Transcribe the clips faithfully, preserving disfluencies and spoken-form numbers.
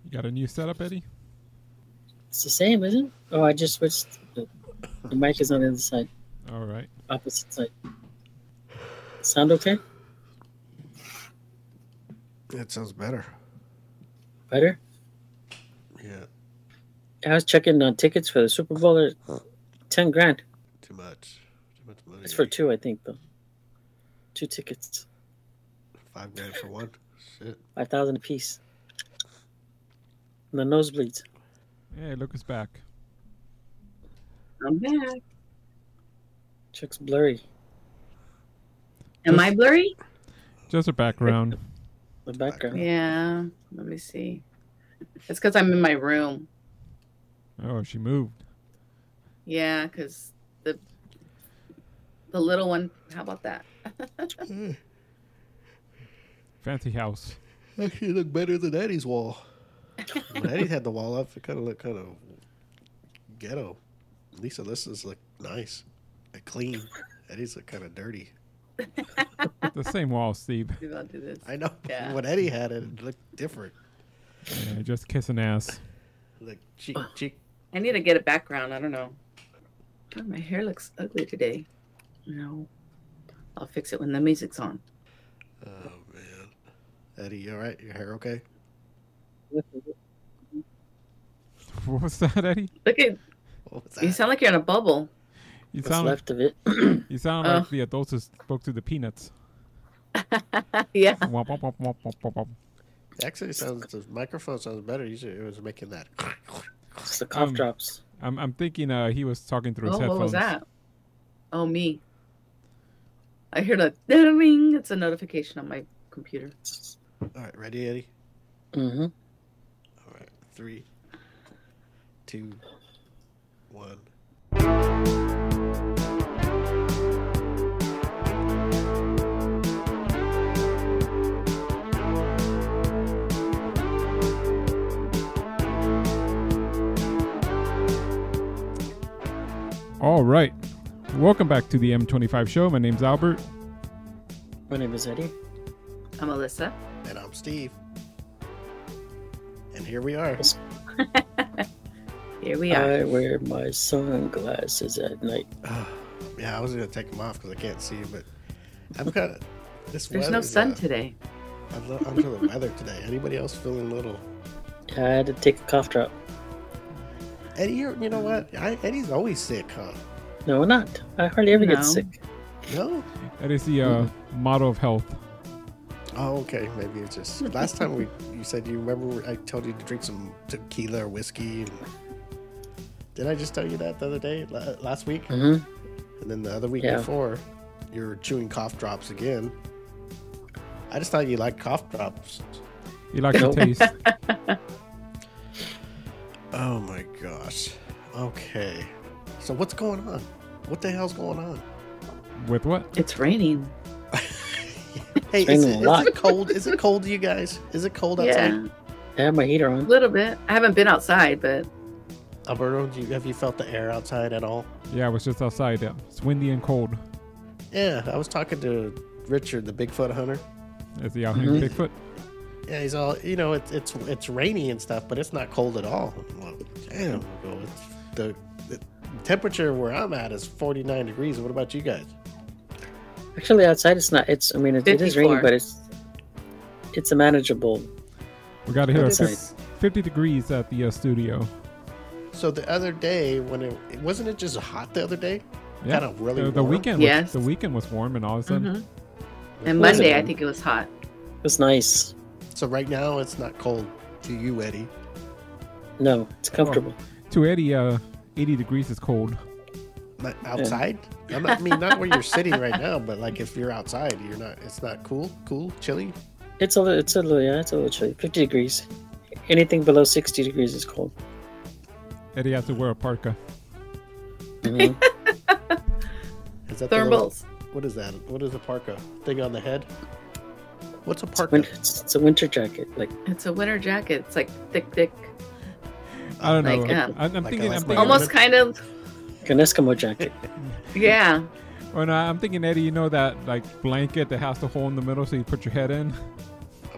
You got a new setup, Eddie? It's the same, isn't it? Oh, I just switched. The, the mic is on the other side. All right. Opposite side. Sound okay? It sounds better. Better? Yeah. I was checking on tickets for the Super Bowl. They're ten grand. Too much. Too much money. It's for two, I think, though. Two tickets. Five grand for one. Shit. Five thousand a piece. And the nosebleeds. Hey, look, it's back. I'm back. Chuck's blurry. Am Just- I blurry? Just a background. The background. Yeah. Let me see. It's because I'm in my room. Oh, she moved. Yeah, because the the little one. How about that? Fancy house. Actually, look better than Eddie's wall. When Eddie had the wall up, it kind of looked kind of ghetto. Lisa, this is like nice, and clean. Eddie's look kind of dirty. The same wall, Steve. Maybe I'll do this. I know. Yeah. When Eddie had it, it looked different. Yeah, just kissing ass. Like cheek, cheek. I need to get a background. I don't know. Oh, my hair looks ugly today. No. I'll fix it when the music's on. Oh man, Eddie, you all right? Your hair okay? What was that, Eddie? Look at What was you that? sound like you're in a bubble. You What's sound like, left of it? you sound Oh. like the adults who spoke to the peanuts. Yeah. Womp, womp, womp, womp, womp, womp, womp. Actually, it sounds the microphone sounds better. Usually, it was making that. It's the cough Um, drops. I'm I'm thinking uh, he was talking through his Oh, headphones. what was that? Oh, me. I heard a ding. It's a notification on my computer. All right, ready, Eddie? Mm-hmm. All right, three, two, one. All right. Welcome back to the M twenty-five show. My name's Albert. My name is Eddie. I'm Alyssa. And I'm Steve. And here we are. Here we are. I wear my sunglasses at night. Yeah, I was gonna take them off because I can't see, but I'm kind of. This There's no weather's, sun uh, today. I'm lo- under the weather today. Anybody else feeling a little? I had to take a cough drop. Eddie, you're, you know what? I, Eddie's always sick, huh? No, not. I hardly ever No. get sick. No. That is the uh, motto of health. Oh, okay. Maybe it's just last time we you said you remember I told you to drink some tequila or whiskey. And, did I just tell you that the other day, la- last week? Mm-hmm. And then the other week Yeah. before, you were chewing cough drops again. I just thought you liked cough drops. You like the Nope. taste. Oh my gosh. Okay. So what's going on? What the hell's going on? With what? It's raining. Hey, It's is raining it, a is lot. it cold? Is it cold to you guys? Is it cold outside? Yeah, I have my heater a on. little bit. I haven't been outside, but Alberto, do you, have you felt the air outside at all? Yeah, I was just outside. Yeah. It's windy and cold. Yeah, I was talking to Richard, the Bigfoot hunter. Is he out here in Mhm. Bigfoot? Yeah, he's all, you know, it's it's it's rainy and stuff, but it's not cold at all. Well, damn, I go, it's the, the temperature where I'm at is forty-nine degrees. What about you guys? Actually, outside it's not. It's. I mean, it, it is raining, fifty-four. but it's. It's a manageable. We got to hit Outside. fif- fifty degrees at the uh, studio. So the other day, when it wasn't it just hot the other day? Yeah. Kind of really the, the warm? weekend. Yes. Was, the weekend was warm, and all of a sudden, mhm. and Was it Monday I warm? think it was hot. It's nice. So right now it's not cold to you, Eddie. No, it's comfortable. to Eddie, uh, eighty degrees is cold. Not outside. I'm not, I mean, not where you're sitting right now, but like if you're outside, you're not. It's not cool, cool, chilly. It's a little. It's a little. Yeah, it's a little chilly. Fifty degrees. Anything below sixty degrees is cold. Eddie has to wear a parka. Mhm. Is that the little- Thermals. what is that? What is a parka thing on the head? What's a It's, parka? win- it's, it's a winter jacket. Like It's a winter jacket. It's like thick, thick, I don't know. Like, um, I, I'm like thinking. a- I'm like thinking. almost kind of. an Eskimo jacket. Yeah. Oh, no, I'm thinking, Eddie. You know that like blanket that has the hole in the middle, so you put your head in. A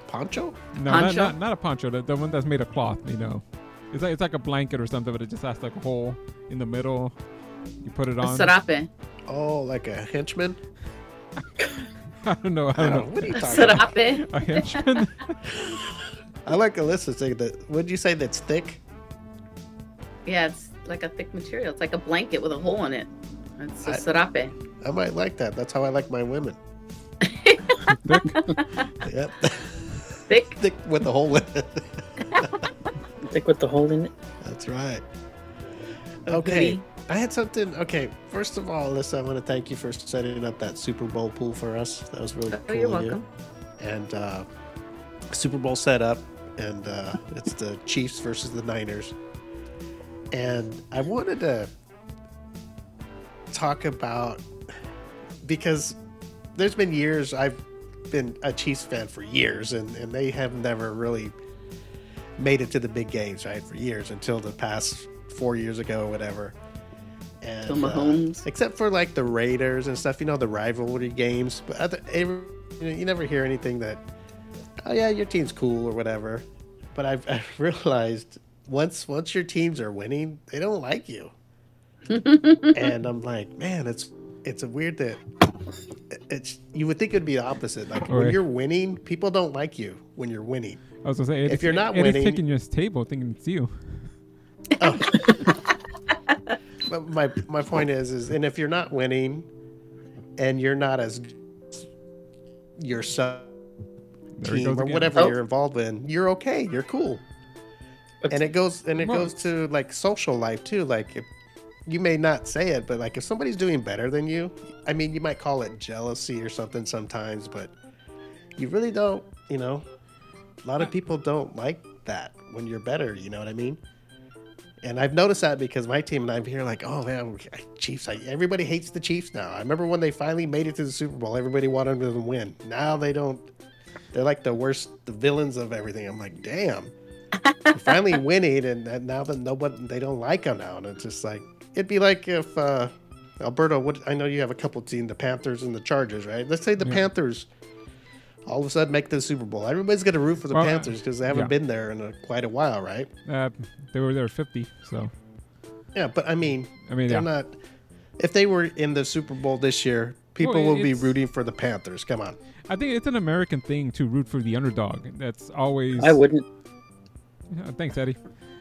poncho? No, not, Poncho? not not a poncho. The, the one that's made of cloth. You know, it's like it's like a blanket or something, but it just has like a hole in the middle. You put it A on. serape. Oh, like a henchman? I don't know. I I don't don't know. know. What are you talking about? Serape. A henchman? I like Alyssa's thing. That, what did you say that's thick? Yeah, it's like a thick material. It's like a blanket with a hole in it. It's a I- serape. I might like that. That's how I like my women. Thick? Yep. Thick. Thick with the hole in it. Thick with the hole in it. That's right. Oh, Okay. goody. I had something. Okay. First of all, Alyssa, I want to thank you for setting up that Super Bowl pool for us. That was really Oh, cool. you're of you. welcome. And uh, Super Bowl set up, and uh, it's the Chiefs versus the Niners. And I wanted to talk about, because there's been years I've been a Chiefs fan for years, and, and they have never really made it to the big games, right? For years, until the past four years ago or whatever. And, Till Mahomes. uh, except for like the Raiders and stuff, you know, the rivalry games. But other, every, you, know, you never hear anything that, oh yeah, your team's cool or whatever. But I've, I've realized once once your teams are winning, they don't like you. And I'm like, man, it's it's a weird that it's you would think it'd be the opposite. Like when Right. you're winning, people don't like you when you're winning. I was gonna say, If it's- you're not it is winning- taking your table, thinking it's you. But my my point is is and if you're not winning and you're not as your sub There he team goes or again. whatever Oh. you're involved in, you're okay. You're cool. And it goes and it Well- goes to like social life too. Like if you may not say it, but like if somebody's doing better than you, I mean, you might call it jealousy or something sometimes, but you really don't. You know, a lot of people don't like that when you're better. You know what I mean? And I've noticed that because my team and I'm here like, oh man, Chiefs. I, everybody hates the Chiefs now. I remember when they finally made it to the Super Bowl, everybody wanted them to win. Now they don't. They're like the worst, the villains of everything. I'm like, damn. They're finally winning, and, and now that nobody, they don't like them now. And it's just like, it'd be like if, uh, Alberto, what, I know you have a couple teams, the Panthers and the Chargers, right? Let's say the Yeah. Panthers all of a sudden make the Super Bowl. Everybody's going to root for the Well, uh, Panthers because they haven't yeah. been there in a, quite a while, right? Uh, they were there at fifty, so Yeah, but I mean, I mean, they're yeah. not. If they were in the Super Bowl this year, people Well, will be it's- rooting for the Panthers. Come on. I think it's an American thing to root for the underdog. That's always. I wouldn't. Yeah, thanks, Eddie.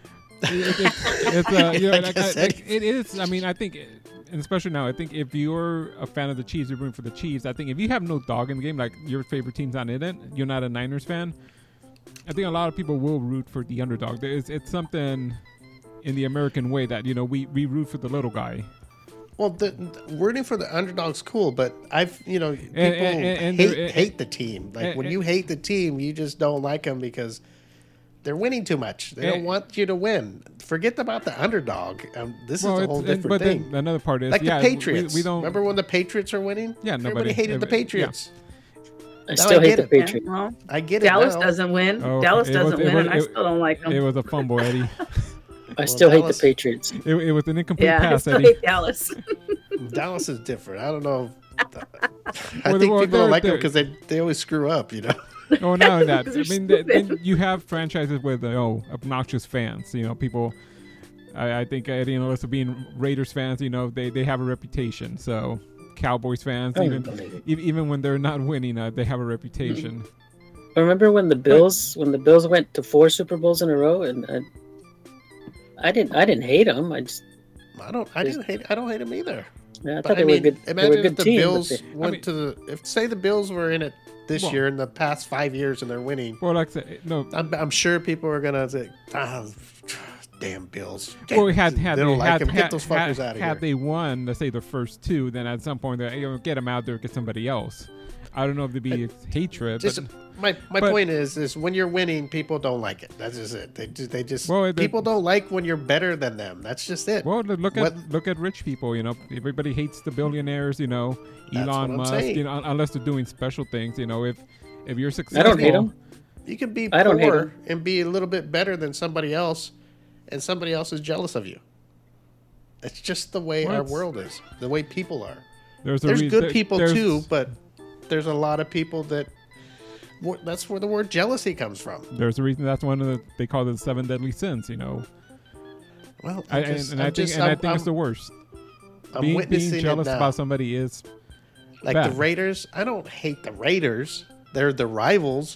It- it's, it's, uh, you know, I like, guess I- like, Eddie- it is. I mean, I think, and especially now, I think if you're a fan of the Chiefs, you're rooting for the Chiefs. I think if you have no dog in the game, like your favorite team's not in it, you're not a Niners fan. I think a lot of people will root for the underdog. It's, it's something in the American way that you know we, we root for the little guy. Well, the, the rooting for the underdog's cool, but I've you know people And- and- and hate, there- hate the team. Like and- when and- you hate the team, you just don't like them because they're winning too much. They don't And- want you to win. Forget about the underdog. Um, this Well, is a it's- whole and- different but thing. then another part is Like yeah, the Patriots. We, we don't remember when the Patriots are winning. Yeah, everybody nobody- hated the every- yeah. Patriots. I Now still I hate get the it. Yeah, Patriots. well, I get it Dallas now. doesn't win. Oh, Dallas it doesn't was- it win, was- and I it- still don't like them. It was a fumble, Eddie. I still hate Dallas- the Patriots. It, it was an incomplete Yeah, I pass, still Eddie. hate Dallas. Dallas is different. I don't know. I Well, think well, people they're- don't like them they're- because they, they always screw up, you know. Oh, now that I Because they're mean, th- then stupid. you have franchises with uh, oh obnoxious fans. You know, people. I, I think Eddie and Alyssa being Raiders fans, you know, they, they have a reputation. So Cowboys fans, I even don't believe it. e- even when they're not winning, uh, they have a reputation. Remember when the Bills when the Bills went to four Super Bowls in a row, and I, I didn't I didn't hate them. I just I don't. I didn't hate. I don't hate them either. yeah, I But thought I they mean, were good. They imagine were a if good the team. but Bills they- went mean- to the. If say the Bills were in it this Well- year in the past five years and they're winning, Well, like I said, no. I'm, I'm sure people are gonna say, ah, damn Bills. Well, we had had they don't they, like had, him. had, Get those fuckers had, out of had here. they won, let's say the first two, then at some point they you know, get them out there, get somebody else. I don't know if it'd be hatred, Just but my my but- point is is when you're winning, people don't like it. That's just it. They just they just Well, the- people don't like when you're better than them. That's just it. well, look at What- look at rich people. You know, everybody hates the billionaires. You know, That's what Elon I'm Musk. saying. You know, unless they're doing special things. You know, if if you're I successful, don't hate them. You can be I don't hate poor him. and be a little bit better than somebody else, and somebody else is jealous of you. It's just the way Well, our it's- world is, the way people are. There's, a There's rea- good there- people there's- too, but there's a lot of people that wh- that's where the word jealousy comes from. There's a reason that's one of the they call it the seven deadly sins. You know, Well, I, I and, just, and I'm I think just, and I I'm, think it's the I'm, worst. I'm being, witnessing being jealous it now. about somebody is Like bad. the Raiders, I don't hate the Raiders. They're the rivals.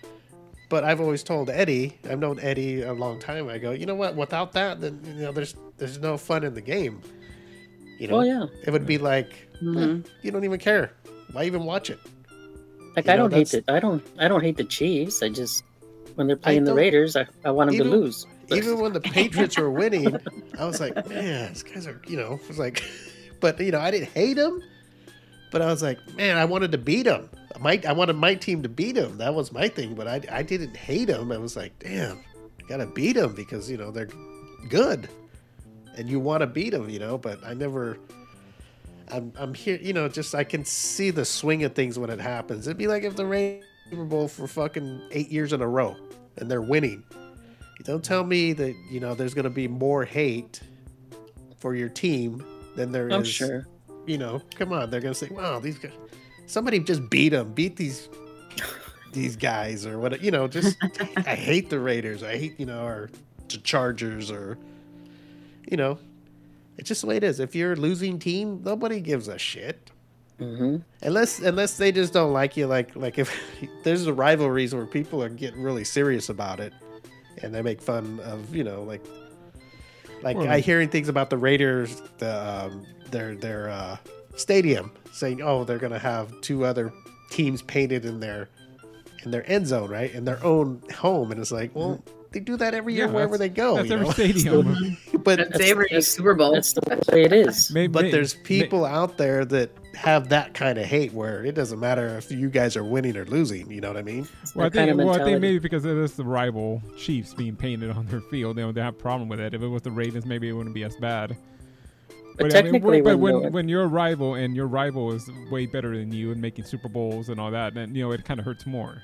But I've always told Eddie, I've known Eddie a long time. I go, you know what? Without that, then you know, there's there's no fun in the game. You know, Oh yeah. it would be like Mhm. eh, you don't even care. Why even watch it? Like You I know, don't hate that's- the I don't I don't hate the Chiefs. I just when they're playing the don't- Raiders, I, I want them to Even- lose. Even when the Patriots were winning, I was like, man, these guys are, you know, it was like, but you know, I didn't hate them, but I was like, man, I wanted to beat them. My, I wanted my team to beat them. That was my thing, but I, I didn't hate them. I was like, damn, I gotta beat them because you know they're good, and you want to beat them, you know. But I never. I'm, I'm here, you know. Just I can see the swing of things when it happens. It'd be like if the Raiders Super Bowl for fucking eight years in a row, and they're winning. You don't tell me that you know there's gonna be more hate for your team than there is. I'm sure. You know, come on, they're gonna say, "Wow, these guys." Somebody just beat them, beat these these guys, or what? You know, just I hate the Raiders. I hate you know, or the Chargers, or you know, it's just the way it is. If you're a losing team, nobody gives a shit. hmm Unless unless they just don't like you, like like if there's a rivalries where people are getting really serious about it, and they make fun of you know like like Well, I hearing things about the Raiders, the um, their their uh, stadium saying, oh, they're gonna have two other teams painted in their in their end zone, right, in their own home, and it's like, well, they do that every year Yeah, wherever they go, That's you every know? stadium. but That's every Super Bowl. That's the way it is. Maybe, But may- there's may- people out there that have that kind of hate where it doesn't matter if you guys are winning or losing. You know what I mean? Well, I that kind think, of well, I think mentality. maybe because it is the rival Chiefs being painted on their field, they don't they have a problem with it. If it was the Ravens, maybe it wouldn't be as bad. But I mean, technically, but when, when the- when you're a rival and your rival is way better than you and making Super Bowls and all that, then you know it kind of hurts more.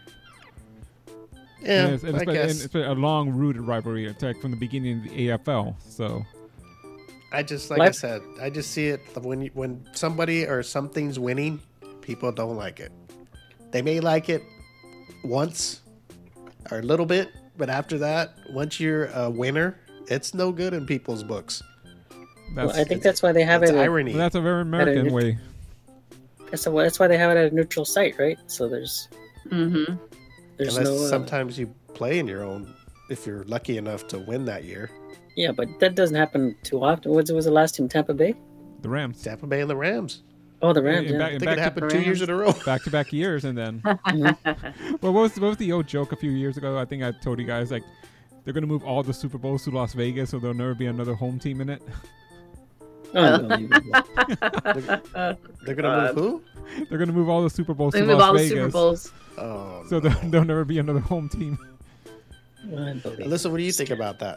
Yeah, and it's, and I it's, been- and guess. it's been a long-rooted rivalry, it's like from the beginning of the A F L. So I just like I Life- said, I just see it when you, when somebody or something's winning, people don't like it. They may like it once or a little bit, but after that, once you're a winner, it's no good in people's books. that's well, I think that's why they have It's it. At, irony. well, that's a very American it- way. that's, why, that's why they have it at a neutral site, right? So there's Mm-hmm. there's Unless no. Uh, sometimes you play in your own, if you're lucky enough to win that year. yeah, but that doesn't happen too often. Was was the last team Tampa Bay? The Rams. Tampa Bay and the Rams. Oh, the Rams. In Yeah. I back, in think back it to, happened two years in a row. back to back years, and then Mhm. well, what was what was the old joke a few years ago? I think I told you guys like they're gonna move all the Super Bowls to Las Vegas, so there'll never be another home team in it. Unbelievable. They're gonna move who? They're gonna move all the Super Bowls They to move Las all the Vegas, Super Bowls. Oh, so no. there, there'll never be another home team. Unbelievable. Alyssa, what do you think about that?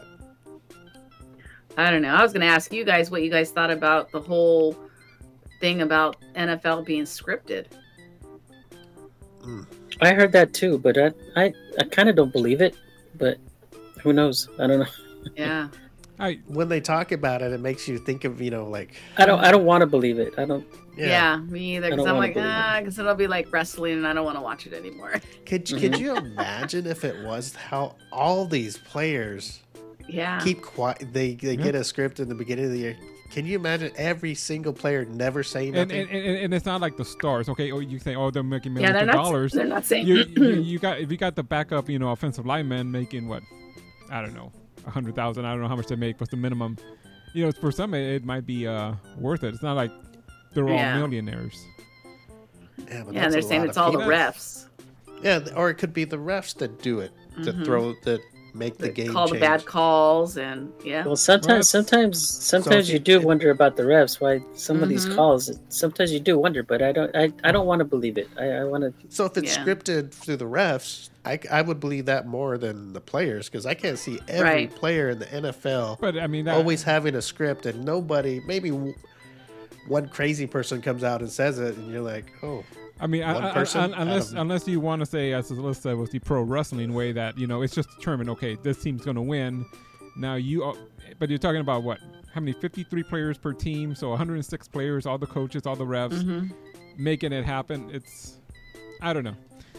I don't know. I was going to ask you guys what you guys thought about the whole thing about N F L being scripted. I heard that too, but I I, I kind of don't believe it. But who knows? I don't know. Yeah. I When they talk about it, it makes you think of, you know, like, I don't I don't want to believe it. I don't. Yeah, me either. I Because don't I'm wanna like, believe it. ah, because it'll be like wrestling and I don't want to watch it anymore. Could Mhm. could you imagine if it was how all these players Yeah. keep quiet? They they get a script in the beginning of the year. Can you imagine every single player never saying and, nothing? and, and, and it's not like the stars. Okay, oh you say oh they're making yeah, millions they're of not, dollars. they're not saying. you, you you got if you got the backup, you know, offensive lineman making what, I don't know, a hundred thousand. I don't know how much they make. What's the minimum? You know, for some it, it might be uh, worth it. It's not like they're Yeah. all millionaires. yeah, but yeah, that's they're a saying lot it's of all the people. refs. Yeah, or it could be the refs that do it to Mhm. throw that make the That game call change. the bad calls and yeah. Well, sometimes Well, sometimes sometimes if you you- do wonder about the refs. Why some of these Mhm. calls? Sometimes you do wonder, but I don't. I, I don't want to believe it. I, I want to. So if it's Yeah. scripted through the refs, I, I would believe that more than the players because I can't see every Right. player in the N F L But I mean, that, always having a script and nobody, maybe w- one crazy person comes out and says it, and you're like, oh, I mean, I, one I- I- person unless out of- unless you want to say, as Alyssa said, was the pro wrestling way that you know it's just determined. Okay, this team's going to win. Now you, are, but you're talking about what? How many? fifty-three players per team, so one hundred six players, all the coaches, all the refs, Mhm. making it happen. It's, I don't know.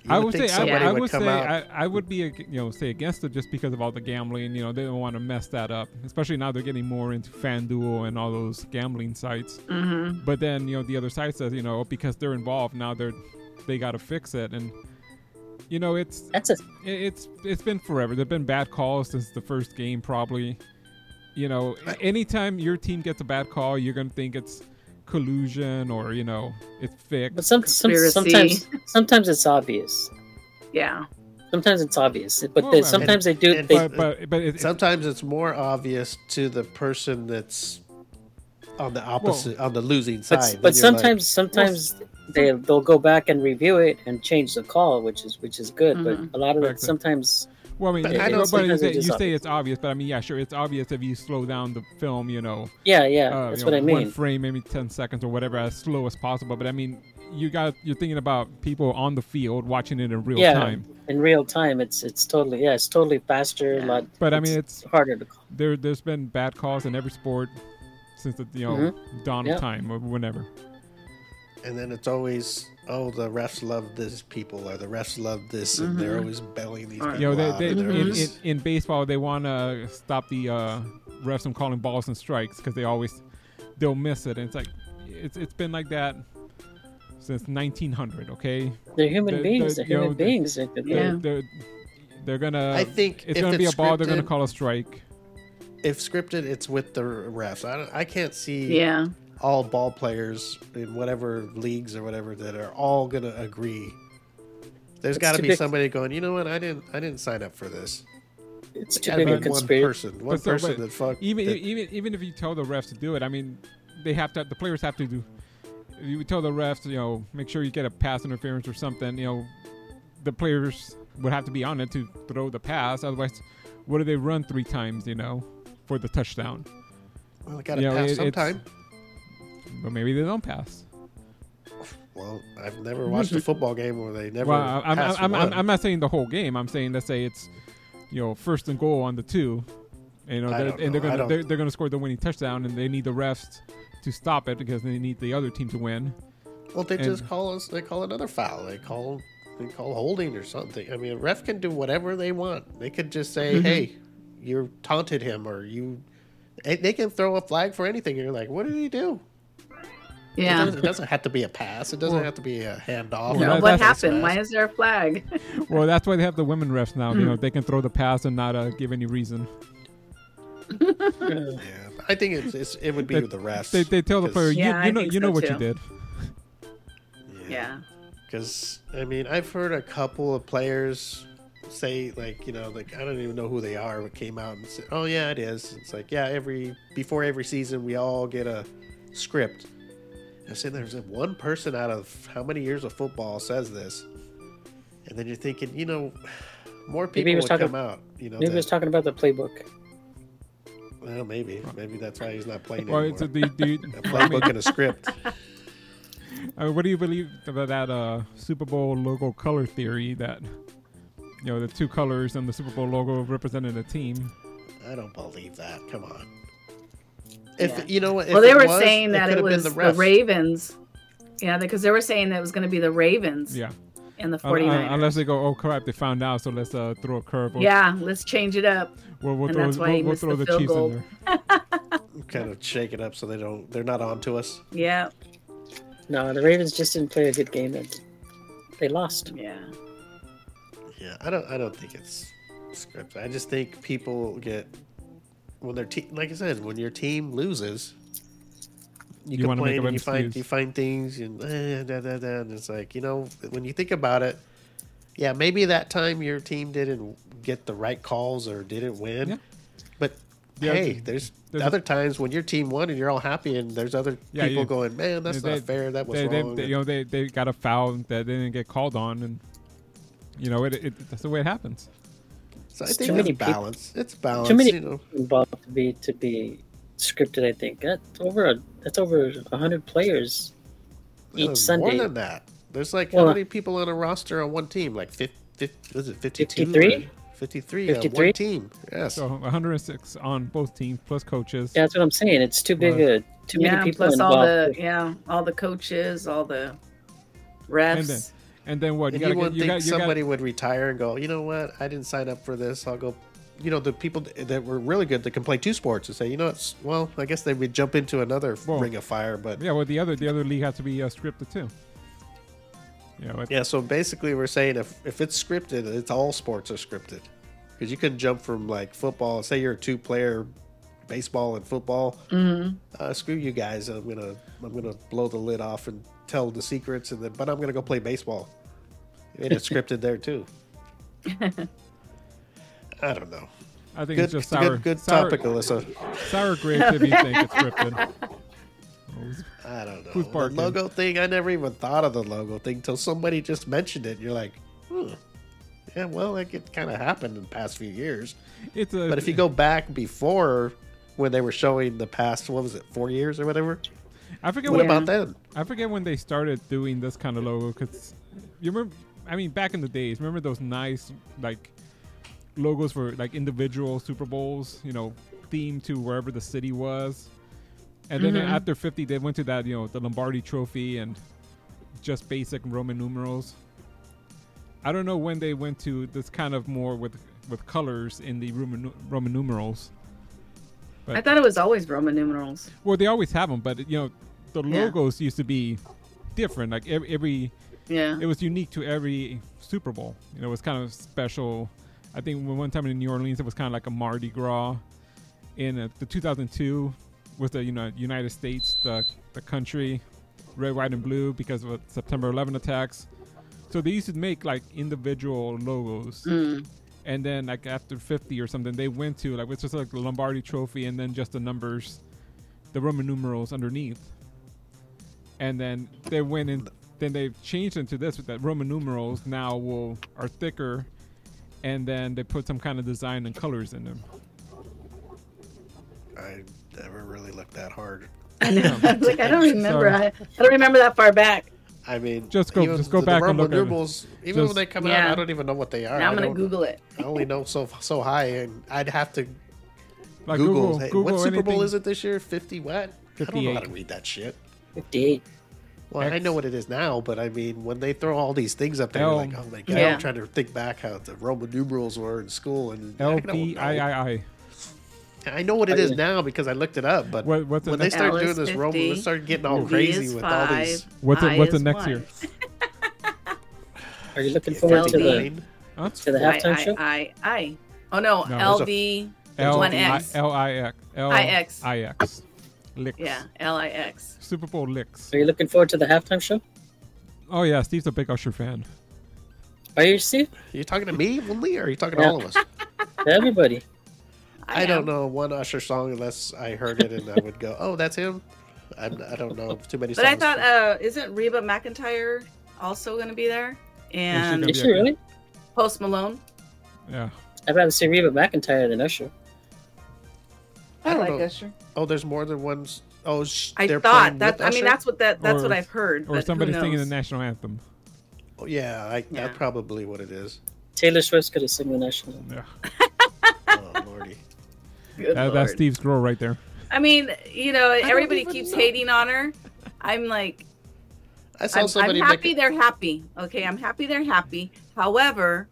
You I would would think say I, somebody I would would come say out. I, I would be ag- you know say against it just because of all the gambling. You know they don't want to mess that up, especially now they're getting more into FanDuel and all those gambling sites. Mm-hmm. But then you know the other side says you know because they're involved now they're they got to fix it, and you know it's That's a it- it's it's been forever. There've been bad calls since the first game probably. You know, a- anytime your team gets a bad call, you're gonna think it's collusion or you know it's fixed. but some, some Conspiracy. sometimes sometimes it's obvious. Yeah. Sometimes it's obvious, but Well, they, I mean- sometimes they do. and- They, but but but it, it- Sometimes it's more obvious to the person that's on the opposite, on the losing side. but Then but you're sometimes sometimes they they'll go back and review it and change the call, which is which is good. Mhm. But a lot of Correct. it sometimes well, I mean, But it- I it- don't- but you sometimes say, it's just you say obvious. it's obvious, but I mean, yeah, sure, it's obvious if you slow down the film, you know. yeah yeah uh, that's you what know, I mean. One frame, maybe ten seconds or whatever, as slow as possible. But I mean, you got you're thinking about people on the field watching it in real Yeah. time. In real time, it's it's totally yeah it's totally faster. A Yeah. lot. But I mean, it's harder to call. there. There's been bad calls in every sport since the you know Mhm. dawn Yeah. of time or whenever. and then it's always, oh, the refs love this people or the refs love this, and they're Mhm. always belling these Or- people You know, they, out. they, and they're in, in, always- in baseball they want to stop the uh, refs from calling balls and strikes because they always they'll miss it. And it's like it's it's been like that since nineteen hundred. Okay, They're human the- beings. the- They're you know, human the- beings. They're, they're, Yeah. they're, they're gonna. I think it's if gonna be a ball. They're gonna scripted- call a strike. If scripted, it's with the refs. I don't, I can't see Yeah. all ball players in whatever leagues or whatever that are all gonna agree. There's It's got to too be big- somebody going, you know what? I didn't I didn't sign up for this. it's It's too got to big be a one conspiracy. person, one But so- person but that fuck. Even that- even even if you tell the refs to do it, I mean, they have to. The players have to do. If you tell the refs, you know, make sure you get a pass interference or something. You know, the players would have to be on it to throw the pass. Otherwise, what do they run three times? You know, for the touchdown. well, I got to you know, pass it- it's- sometime. But maybe they don't pass. Well, I've never watched a football game where they never Well, I'm, I'm, pass I'm, I'm, one. I'm not saying the whole game. I'm saying let's say it's, you know, first and goal on the two, you know, I they're, don't and they're know. I gonna don't- they're, they're gonna score the winning touchdown, and they need the refs to stop it because they need the other team to win. Well, they and- just call us. They call another foul. They call they call holding or something. I mean, a ref can do whatever they want. They could just say, "Hey, you taunted him," or you. They they can throw a flag for anything. You're like, what did he do? It Yeah. doesn't, it doesn't have to be a pass. It doesn't Well- have to be a handoff. Well, No, that- what that's- happened? Why is there a flag? Well, that's why they have the women refs now. Hmm. You know, they can throw the pass and not uh, give any reason. Yeah, I think it's, it's it would be They- with the refs. They, they tell the 'cause- player, you, Yeah, I you know, think you know so what too. you did. Yeah. Because I mean, I've heard a couple of players say, like, you know, like I don't even know who they are, but came out and said, "Oh yeah, it is." It's like, yeah, every before every season, we all get a script. I said, there's one person out of how many years of football says this, and then you're thinking, you know, more Maybe he people was would talking- come out. You know, Maybe he was that- talking about the playbook. well, maybe, maybe that's why he's not playing Well, anymore. it's a, the, the, A playbook and a script. Uh, what do you believe about that uh, Super Bowl logo color theory that, you know, the two colors on the Super Bowl logo represented a team? I don't believe that. Come on. If Yeah. you know what? if Well, they it were was, saying that could it have been was the, the, refs. Ravens. Yeah, because they were saying that it was going to be the Ravens Yeah. and the Un- un- 49ers. unless they go, oh crap, they found out, so let's uh, throw a curve. We'll, Yeah, let's change it up. we'll, we'll and throw, that's why we'll, he we'll missed throw the the field Chiefs goal. in there. Kind of shake it up so they don't. They're not on to us. Yeah, No, the Ravens just didn't play a good game. And they lost. yeah. Yeah, I don't. I don't think it's scripted. I just think people get when their team, like I said, when your team loses, you, You wanna make complain up and you find excuse. you find things and eh, da, da, da, and it's like, you know, when you think about it, yeah, maybe that time your team didn't get the right calls or didn't win, Yeah. but Yeah, hey, there's- there's, there's a- other times when your team won and you're all happy, and there's other Yeah, people you- going, man, that's they- not fair. That was They, they, wrong. they- you know, they, they got a foul that they didn't get called on, and you know, it, it that's the way it happens. so I It's think too it's many people- balance. It's balance. Too many you know. involved to be to be scripted. I think that's over a that's over a hundred players each Uh, Sunday. More than that. There's like Well, how many people on a roster on one team? Like fifty, fifty was it fifty-two? fifty-three? fifty-three on fifty-three? one team. Yes. So one hundred six on both teams plus coaches. Yeah, that's what I'm saying. It's too big a too yeah, many people plus involved. all the yeah, all the coaches, all the refs. And then- And then what? And You you, gotta wouldn't get, you think got, you somebody got, would retire and go, you know what? I didn't sign up for this. I'll go. You know, the people that were really good that can play two sports and say, you know, it's well, I guess they would jump into another Well, ring of fire. But yeah. Well, the other the other league has to be uh, scripted too. Yeah. With, yeah, so basically, we're saying if if it's scripted, it's all sports are scripted because you can jump from like football. Say you're a two player baseball and football. Mm-hmm. Uh, screw you guys. I'm gonna I'm gonna blow the lid off and tell the secrets, and then but I'm gonna go play baseball. And it's scripted there too. I don't know. I think Good, it's just sour. good, good sour, topic, Alyssa. Sour grapes if you think it's scripted. I don't know. Who's The barking? logo thing, I never even thought of the logo thing until somebody just mentioned it. And you're like, hmm. Yeah, well, like it kind of happened in the past few years. It's a. But if you go back before when they were showing the past, what was it, four years or whatever? I forget What when, Yeah. about then? I forget when they started doing this kind of logo because you remember. I mean, back in the days, remember those nice like logos for like individual Super Bowls, you know, themed to wherever the city was. And then Mhm. after fifty, they went to that, you know, the Lombardi Trophy and just basic Roman numerals. I don't know when they went to this kind of more with with colors in the Roman nu- Roman numerals. But, I thought it was always Roman numerals. well, they always have them, but you know, the Yeah. logos used to be different. Like every, every Yeah. it was unique to every Super Bowl. You know, it was kind of special. I think when one time in New Orleans, it was kind of like a Mardi Gras. In uh, the two thousand two, with the you know United States, the the country, red, white, and blue because of the September eleventh attacks. So they used to make like individual logos, Mm. and then like after fifty or something, they went to like it's just like the Lombardi Trophy, and then just the numbers, the Roman numerals underneath. And then they went in. Then they've changed into this with that Roman numerals now will are thicker, and then they put some kind of design and colors in them. I never really looked that hard. I know. I was like, I don't remember. Sorry. I, I don't remember that far back. I mean, Just go- even just go the, back the and look Roman at it. numerals, even Just- when they come out, Yeah. I don't even know what they are. Now I'm I gonna don't- Google it. I only know so so high, and I'd have to Like Google. Google, hey, Google what Super Bowl anything- is it this year? Fifty what? I don't know how fifty-eight. to read that shit. fifty-eight. Well, I X. know what it is now, but I mean, when they throw all these things up there, L- you're like, oh my god! Yeah. I'm trying to think back how the Roman numerals were in school, and I L don't P know. I I I. I know what it is now because I looked it up. But What- what's the when they next- started L doing is this Roman, they fifty, started getting all V crazy is with all these. five, What's the- I what's the is next one. year? Are you looking forward to the fifty-nine. Huh? to the halftime I, show? I, I, I. Oh no, No, L there's a- V. L one I X. L I X L I X. I X. Licks. Yeah, L I X. Super Bowl licks. Are you looking forward to the halftime show? Oh yeah, Steve's a big Usher fan. Are you, Steve? Are you talking to me only, or are you talking to Yeah. all of us? To everybody. I, am. don't know one Usher song unless I heard it and I would go, "Oh, that's him." I, I don't know too many. But I songs. thought, uh, isn't Reba McEntire also going to be there? And gonna Is be she okay. really? Post Malone. Yeah. I'd rather see Reba McEntire than Usher. I I, don't like know. Usher. Oh, there's more than one. s- Oh, sh- I they're thought playing that. with I mean, Usher? that's what that. That's Or- what I've heard. Or but somebody who singing the knows? national anthem. Oh, yeah, I, Yeah. that's probably what it is. Taylor Swift's gonna sing the national anthem. Yeah. Oh, lordy. Good That, Lord. that's Steve's girl right there. I mean, you know, everybody even keeps know. hating on her. I'm like, I saw I'm, I'm somebody happy make they're happy. Okay, I'm happy they're happy. However,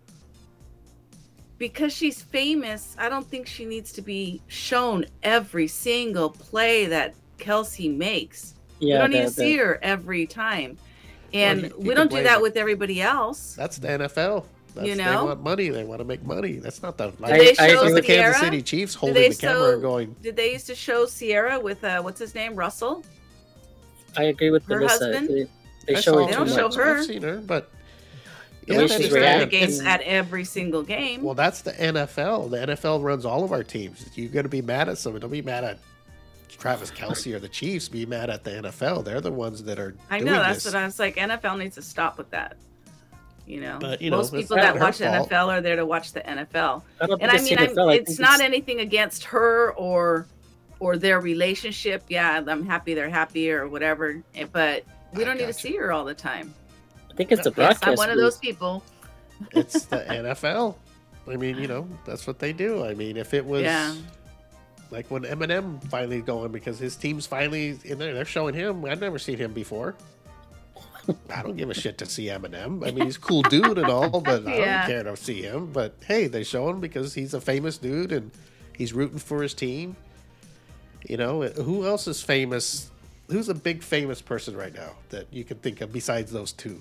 because she's famous, I don't think she needs to be shown every single play that Kelsey makes. Yeah, we don't need the- to see the- her every time. And you- you we can don't do blame that her. with everybody else. That's the N F L. That's, You They know? want money. They want to make money. That's not the. Like, I- Did they I show agree the with Kansas Sierra? City Chiefs Did holding they the camera show- and going, Did they used to show Sierra with uh, what's his name, Russell? I agree with Her Melissa. husband? They, they I show saw her They too don't her. show much. her. I've seen her, but. The Yeah, way that she's is She's at the bad. games And- at every single game. Well, that's the N F L. The N F L runs all of our teams. You're going to be mad at someone. Don't be mad at Travis Kelsey or the Chiefs. Be mad at the N F L. They're the ones that are I doing know that's this. what I was like. N F L needs to stop with that. You know, But, you know, most it's people not that her watch the fault. N F L are there to watch the N F L. I don't And think I it's mean, the N F L. I'm, I it's think not it's- anything against her or or their relationship. Yeah, I'm happy they're happy or whatever. eh, But we I don't need to gotcha. see her all the time. I think it's the Yes, broadcast. I'm one of booth. those people. It's the N F L. I mean, you know, that's what they do. I mean, if it was Yeah. like when Eminem finally going because his team's finally in there, they're showing him. I've never seen him before. I don't give a shit to see Eminem. I mean, he's a cool dude and all, but I Yeah. don't care to see him. But hey, they show him because he's a famous dude and he's rooting for his team. You know, who else is famous? Who's a big famous person right now that you can think of besides those two?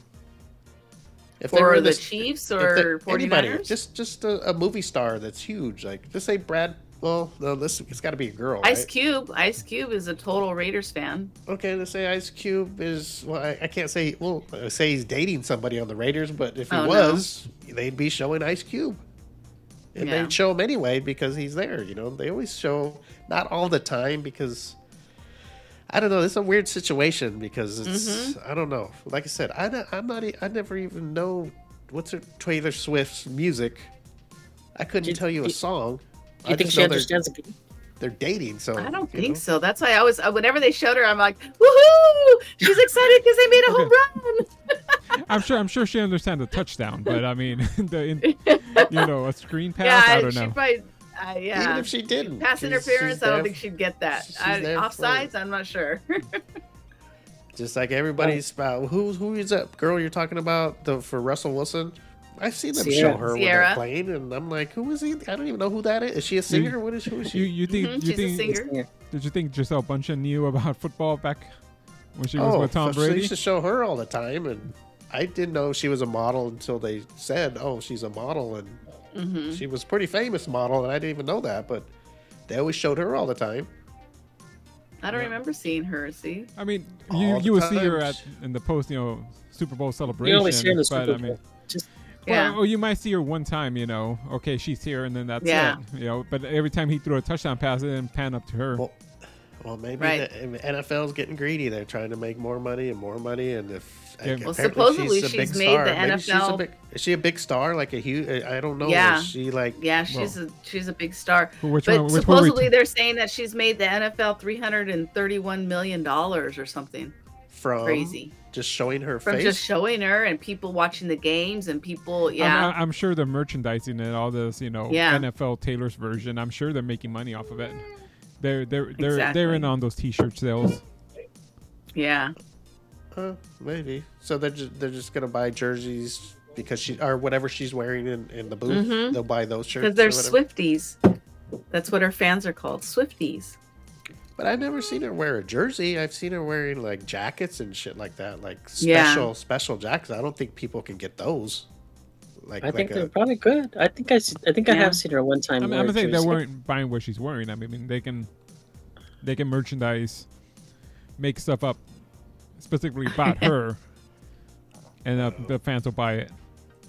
If they For were the this- Chiefs if or they- anybody, 49ers? just just a, a movie star that's huge. Like just say Brad. Well, no, this it's got to be a girl. Ice right? Cube. Ice Cube is a total Raiders fan. Okay, let's say Ice Cube is. Well, I, I can't say. Well, I say he's dating somebody on the Raiders, but if he Oh, no. was, they'd be showing Ice Cube, and Yeah. they'd show him anyway because he's there. You know, they always show, not all the time because I don't know. It's a weird situation because it's. Mm-hmm. I don't know. Like I said, I don't- I'm not. e- I never even know what's her, Taylor Swift's music. I couldn't Do you- tell you a do- song. Do you I think just she know they're- understands the game? They're dating, so I don't you think know. so. That's why I was uh, whenever they showed her, I'm like, woohoo! She's excited because they made a home run. I'm sure. I'm sure she understands the touchdown, but I mean, the in, you know, a screen pass. yeah, I don't she know. probably. Uh, yeah. Even if she didn't, pass she's- interference, she's I don't there- think she'd get that. she's I, there for- offsides, I'm not sure. Just like everybody's about who who is that girl you're talking about the for Russell Wilson? I've seen them Sierra. show her when Sierra. they're playing, and I'm like, who is he? I don't even know who that is. Is she a singer? What is who is she? You you think Mhm, you she's a think singer. Yeah. did you think Giselle Bundchen knew about football back when she was oh, with Tom so they Brady? used to show her all the time, and I didn't know she was a model until they said, "Oh, she's a model," and hmm she was a pretty famous model, and I didn't even know that, but they always showed her all the time. I don't remember seeing her. See, I mean, All you the you would see her at times. in the post, you know, Super Bowl celebration. You only see her in the but Super I mean, Bowl. Just yeah. well, or you might see her one time, you know. Okay, she's here, and then that's Yeah. it. You know, but every time he threw a touchdown pass, it didn't pan up to her. Well, well, maybe Right. the N F L's getting greedy. They're trying to make more money and more money, and if Yeah. apparently Well, supposedly a she's big made star. the Maybe N F she's a L big- is she a big star? Like a huge? I don't know. Yeah. Is she like? Yeah, she's a she's a big star. But which But one? Which one? we supposedly t- they're saying that she's made the N F L three hundred and thirty-one million dollars or something From crazy just showing her from face. just showing her and people watching the games and people. Yeah, I'm, I'm sure the merchandising and all this, you know, Yeah. N F L Taylor's version. I'm sure they're making money off of it. They're they're they're Exactly. they're in on those T-shirt sales. yeah. Uh, maybe. So they're just, they're just gonna buy jerseys because she or whatever she's wearing in, in the booth. Mhm. They'll buy those shirts. Because they're or whatever. Swifties. That's what her fans are called, Swifties. But I've never seen her wear a jersey. I've seen her wearing like jackets and shit like that, like Yeah. special special jackets. I don't think people can get those. Like I think like they're a, probably good. I think I, see- I think I Yeah. have seen her one time. I mean, wear I'm a saying they jersey. weren't buying what she's wearing. I mean, they can they can merchandise, make stuff up specifically about her, and uh, the fans will buy it.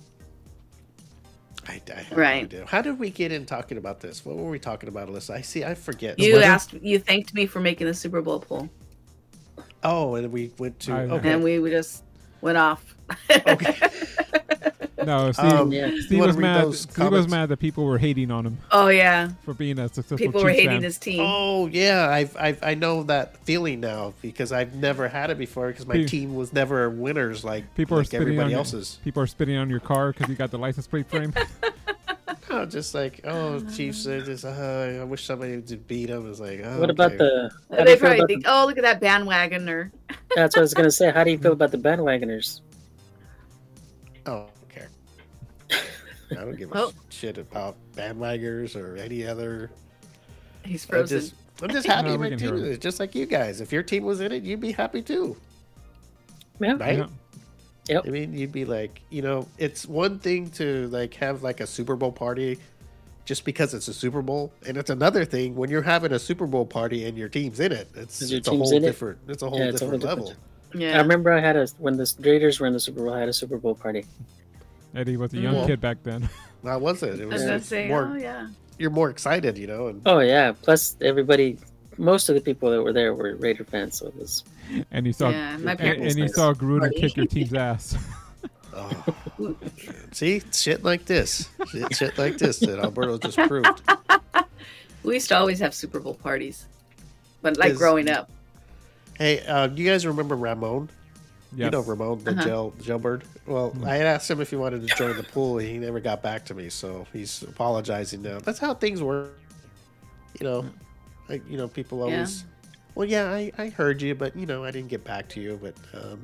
I, I have Right. no idea. How did we get in talking about this? What were we talking about, Alyssa? I see. I forget. You weather? asked, you thanked me for making the Super Bowl poll, Oh, and we went to. I- Okay. and we, we just went off. Okay. No, Steve, Um, Yeah. You Steve wanna was read mad. those Steve was comments? mad that people were hating on him Oh yeah, for being a successful people were Chiefs hating fan. his team. Oh yeah, I've, I've I know that feeling now because I've never had it before because my Pe- team was never winners like People are like spitting on everybody your, else's. people are spitting on your car because you got the license plate frame. Oh, just like oh, Chiefs are just uh, I wish somebody would beat them. It's like oh, What about okay. the? How do They you feel probably about think, the, oh look at that bandwagoner. that's what I was gonna say. How do you feel about the bandwagoners? Oh, I don't care. I don't give a Well- shit about bandwaggers or any other. He's I frozen. just I'm just happy No, my we can team hear is it. just like you guys. If your team was in it, you'd be happy too, Yeah. right? Yeah. Yep. I mean, you'd be like, you know, it's one thing to like have like a Super Bowl party just because it's a Super Bowl, and it's another thing when you're having a Super Bowl party and your team's in it. It's, Is your it's a team's whole in it? different. It's a whole Yeah, it's a whole different different- level. Yeah. I remember I had a when the Raiders were in the Super Bowl. I had a Super Bowl party. Eddie was a young Mhm. kid back then. That was it. It I was was gonna it's say, more. oh yeah. You're more excited, you know. And Oh yeah. Plus everybody, most of the people that were there were Raider fans. So it was. And you saw Yeah, my and, parents and you nice. saw Gruden Party. kick your team's ass. oh, see, shit like this, shit, shit like this that Alberto just proved. We used to always have Super Bowl parties, but like Is- growing up. Hey, uh, you guys remember Ramon? You Yes. know Ramon, the Uh-huh. jail jailbird. Well, Mm. I had asked him if he wanted to join the pool. He never got back to me, so he's apologizing now. That's how things work. You know, like you know, people Yeah. always. Well, yeah, I, I heard you, but you know, I didn't get back to you. But um,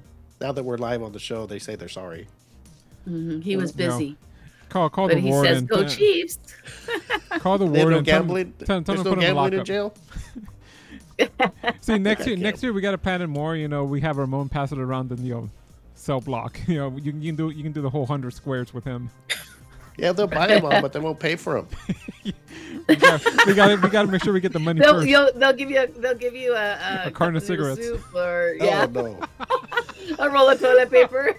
now that we're live on the show, they say they're sorry. hmm He was No. busy, Call call but the he warden. says, "Go Tell- Chiefs." Call the They have warden. no tell him- gambling. Tell, tell There's him to no put him in gambling in lockup. jail. See, next year, Okay. next year we gotta plan it more. You know, we have Ramon pass it around the you know cell block. You know, you, can- you can do you can do the whole hundred squares with him. Yeah, they'll buy them all, but they won't pay for them. We got we got we got to make sure we get the money They'll, first. you'll, they'll give you a, they'll give you a, a, A carton of cup noodle cigarettes. soup or yeah, Oh no. a roll of toilet paper.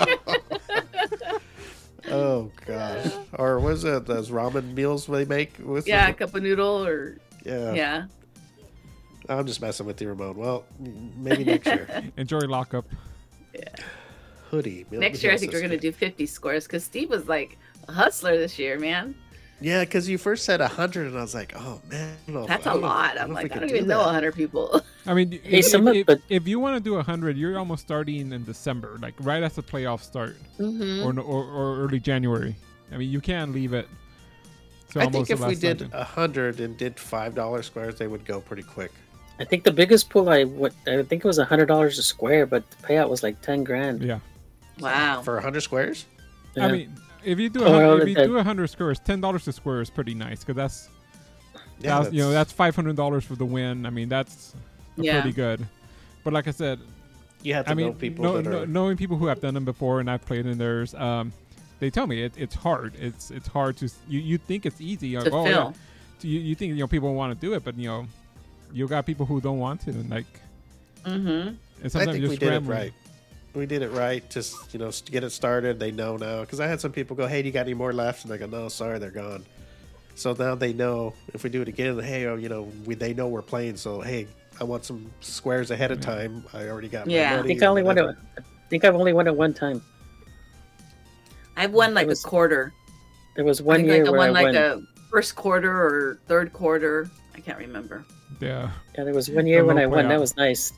Oh gosh. Or was it those ramen meals they make with? Yeah, a cup of noodle or Yeah. yeah. I'm just messing with you, Ramon. Well, maybe next year. Enjoy lockup. Hoodie. Next year, I think we're gonna do fifty squares because Steve was like a hustler this year, man. Yeah, because you first said a hundred, and I was like, oh man, I don't know if- That's I a don't know- lot. I don't I'm know if like, we I can don't do even know that. a hundred people. I mean, Hey, if, some if, of- if, but- if you want to do a hundred, you're almost starting in December, like right as the playoffs start, hmm or, no- or or early January. I mean, you can't leave it. So I almost think if the we last did second. a hundred and did five dollar squares, they would go pretty quick. I think the biggest pool I what I think it was a hundred dollars a square, but the payout was like ten grand. yeah. Wow. For a hundred squares? I Yeah. mean, if you do a Oh, hundred, well, if you that- do a hundred squares, ten dollars a square is pretty nice because that's, Yeah, that's you know that's five hundred dollars for the win. I mean, that's Yeah. pretty good. But like I said, you have to I mean, know people know- that know- are. knowing people who have done them before, and I've played in theirs, um, they tell me it, it's hard. It's it's hard to s- you you think it's easy. Like, To oh, fill. yeah. So you you think you know people want to do it, but you know you got people who don't want to, and like Mm-hmm. and I sometimes think you're we did it scrambling. right. We did it right. Just you know, to get it started. They know now because I had some people go, "Hey, do you got any more left?" And I go, "No, sorry, they're gone." So now they know if we do it again. Hey, oh, you know, we they know we're playing. So hey, I want some squares ahead of Yeah. time. I already got. Yeah. my I money think I only or won it. whatever. I think I've only won it one time. I've won like It was- a quarter. There was I one think year like I where won I like won. a first quarter or third quarter. I can't remember. Yeah, Yeah, there was one year The when low I won. playoff. That was nice.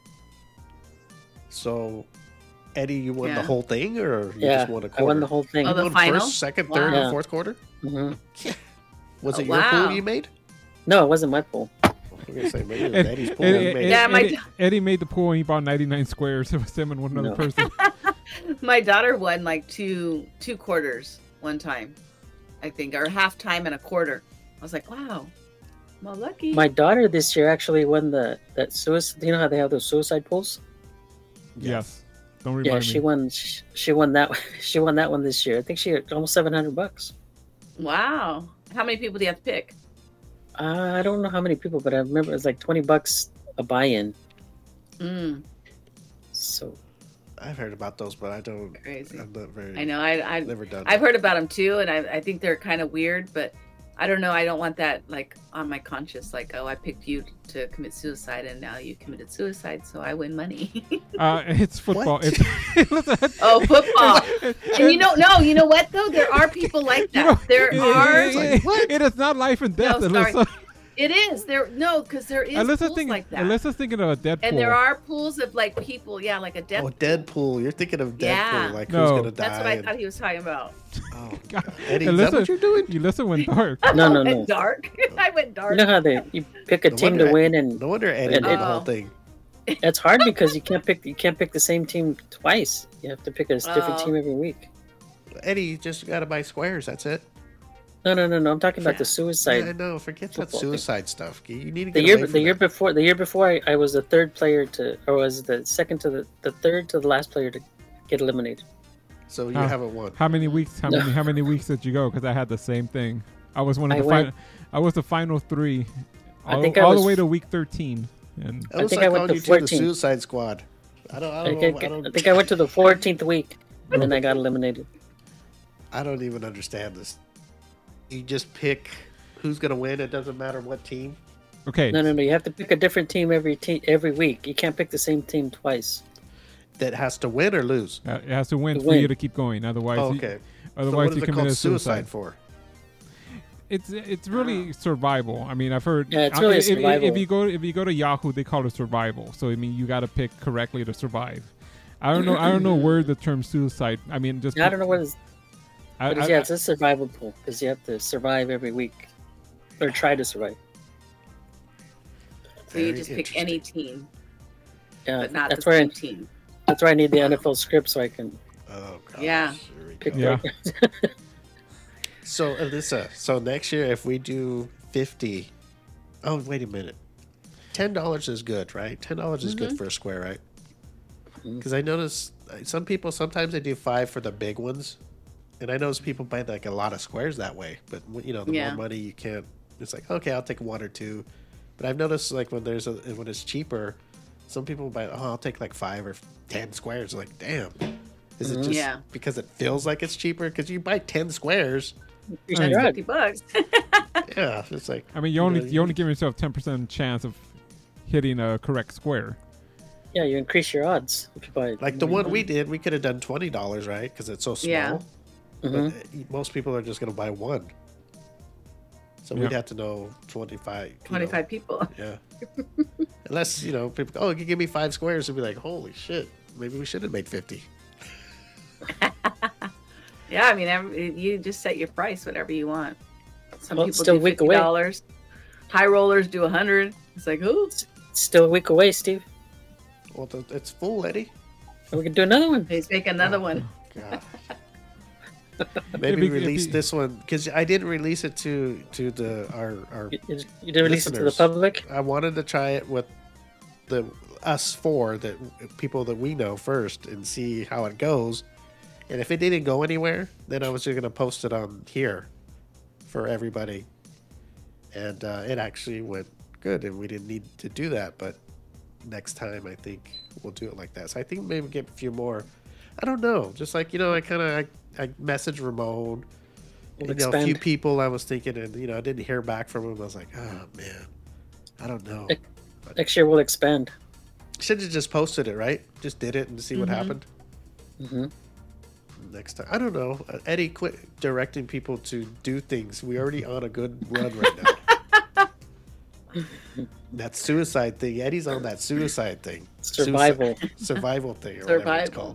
So, Eddie, you won the Yeah. whole thing, or you Yeah, just won a I quarter? won the whole thing. Oh, You the won final? First, second, third, Wow. and fourth quarter. hmm Was Oh, it your wow. pool you made? No, it wasn't my pool. I was gonna say maybe it was Ed- Eddie's pool. Eddie, you Eddie- made. Yeah, my Eddie, Eddie made the pool and he bought ninety-nine squares. It was him and one other No. person. My daughter won like two two quarters one time, I think, or half time and a quarter. I was like, wow, well, lucky. My daughter this year actually won the that suicide. You know how they have those suicide pools? Yes. Don't remind Yeah, me. she won. She, she won that. She won that one this year. I think she had almost seven hundred bucks. Wow. How many people do you have to pick? Uh, I don't know how many people, but I remember it was like twenty bucks a buy-in. Mm, So I've heard about those, but I don't. crazy. I'm not very. I know. I I Never done. I've that. heard about them too, and I I think they're kind of weird, but I don't know. I don't want that like on my conscience. Like, oh, I picked you to commit suicide, and now you committed suicide, so I win money. Uh, it's football. What? It's, listen, Oh, football. it- And you don't know. You know what though? There are people like you that. know, There it- are. it- Like, it- what? it is not life and death. No, sorry. Alyssa. It is there. No, because there is Alyssa's pools thinking, like that. Alyssa's thinking of a Deadpool. And there are pools of like people. Yeah, like a death. Oh, Deadpool! You're thinking of Deadpool, Yeah. like No. who's gonna die? That's what I and- thought he was talking about. Oh, God. God. Eddie, is that Alyssa- what you're doing? You listen when dark. no, no, I no. went dark. I went You dark. know how they you pick a No team wonder to I- win, and No wonder Eddie And did it- the whole Oh. thing. it's hard because you can't pick you can't pick the same team twice. You have to pick a different Oh. team every week. Eddie, you just gotta buy squares. That's it. No, no, no, no. I'm talking about Yeah. the suicide. I know. Forget that football thing. suicide stuff. You need to The get year, away the from year that. before, the year before, I, I was the third player to, or was the second to the, the third to the last player to get eliminated. So you Huh. haven't won. How many weeks? How No. many? How many weeks did you go? Because I had the same thing. I was one of I the went- final. I was the final three. I All, think I all was- the way to week thirteen. And It was think like I went calling to you to the fourteen. Suicide Squad. I don't. I I, don't think know. I I, don't. I think I went to the fourteenth week, and then I got eliminated. I don't even understand this. You just pick who's gonna win. It doesn't matter what team. okay, No, no, no. You have to pick a different team every te- every week. You can't pick the same team twice. That has to win or lose. uh, it has to win To for you win. to keep going. Otherwise, Oh, you- okay. So otherwise what is you it called committed suicide suicide. for? It's it's really survival. I mean, I've heard. Yeah, it's I- really if, if- survival. If you go if you go to Yahoo, they call it survival. So I mean, you got to pick correctly to survive. I don't know. I don't know where the term suicide. I mean, just I don't know what is. I, But it's, I- yeah, it's a survival pool because you have to survive every week, or try to survive. So you Very just pick any interesting. team, Yeah, but not that's the where same I, team. That's why I need the N F L script so I can Oh, gosh. Yeah. Here we pick go. Yeah. the So, Alyssa, so next year, if we do fifty, oh, wait a minute. ten dollars is good, right? ten dollars is good for a square, right? Because I notice uh, some people, sometimes they do five for the big ones. And I notice people buy like a lot of squares that way. But, you know, the Yeah. more money you can't, it's like, okay, I'll take one or two. But I've noticed like when there's a, when it's cheaper, some people buy, oh, I'll take like five or ten squares. Like, damn. Is it just Yeah. because it feels like it's cheaper? Because you buy ten squares. You're I mean, right. fifty bucks. Yeah, it's like. I mean, you only know, you only give yourself ten percent chance of hitting a correct square. Yeah, you increase your odds if you buy. Like the one we did, we could have done twenty dollars, right? Because it's so small. Yeah. But Mhm. uh, most people are just going to buy one. So Yeah. we'd have to know twenty-five. you know, twenty-five people. Yeah. Unless, you know, people, oh, you give me five squares, and be like, holy shit, maybe we should have made fifty. Yeah, I mean, every, you just set your price whatever you want. Some Well, it's people still do a week fifty away. dollars. High rollers do a hundred. It's like, ooh, Still a week away, Steve. Well, th- it's full, Eddie. We can do another one. please make another one. God. If Maybe you- if release you- this one because I didn't release it to to the our our. You, you you didn't release it to the Listeners. public. I wanted to try it with the us four that people that we know first and see how it goes. And if it didn't go anywhere, then I was just gonna post it on here for everybody. And uh, it actually went good, and we didn't need to do that. But next time, I think we'll do it like that. So I think maybe get a few more. I don't know. Just like you know, I kind of I, I messaged Ramon. We'll You know, a few expand. people I was thinking, and you know, I didn't hear back from him. I was like, oh man, I don't know. Next year we'll expand. Should have just posted it, right? Just did it and see what Mhm. happened hmm next time. I don't know. Uh, Eddie, quit directing people to do things. We're already on a good run right now. That suicide thing. Eddie's on that suicide thing. Survival. Suicide- survival thing, or whatever it's Survival. called.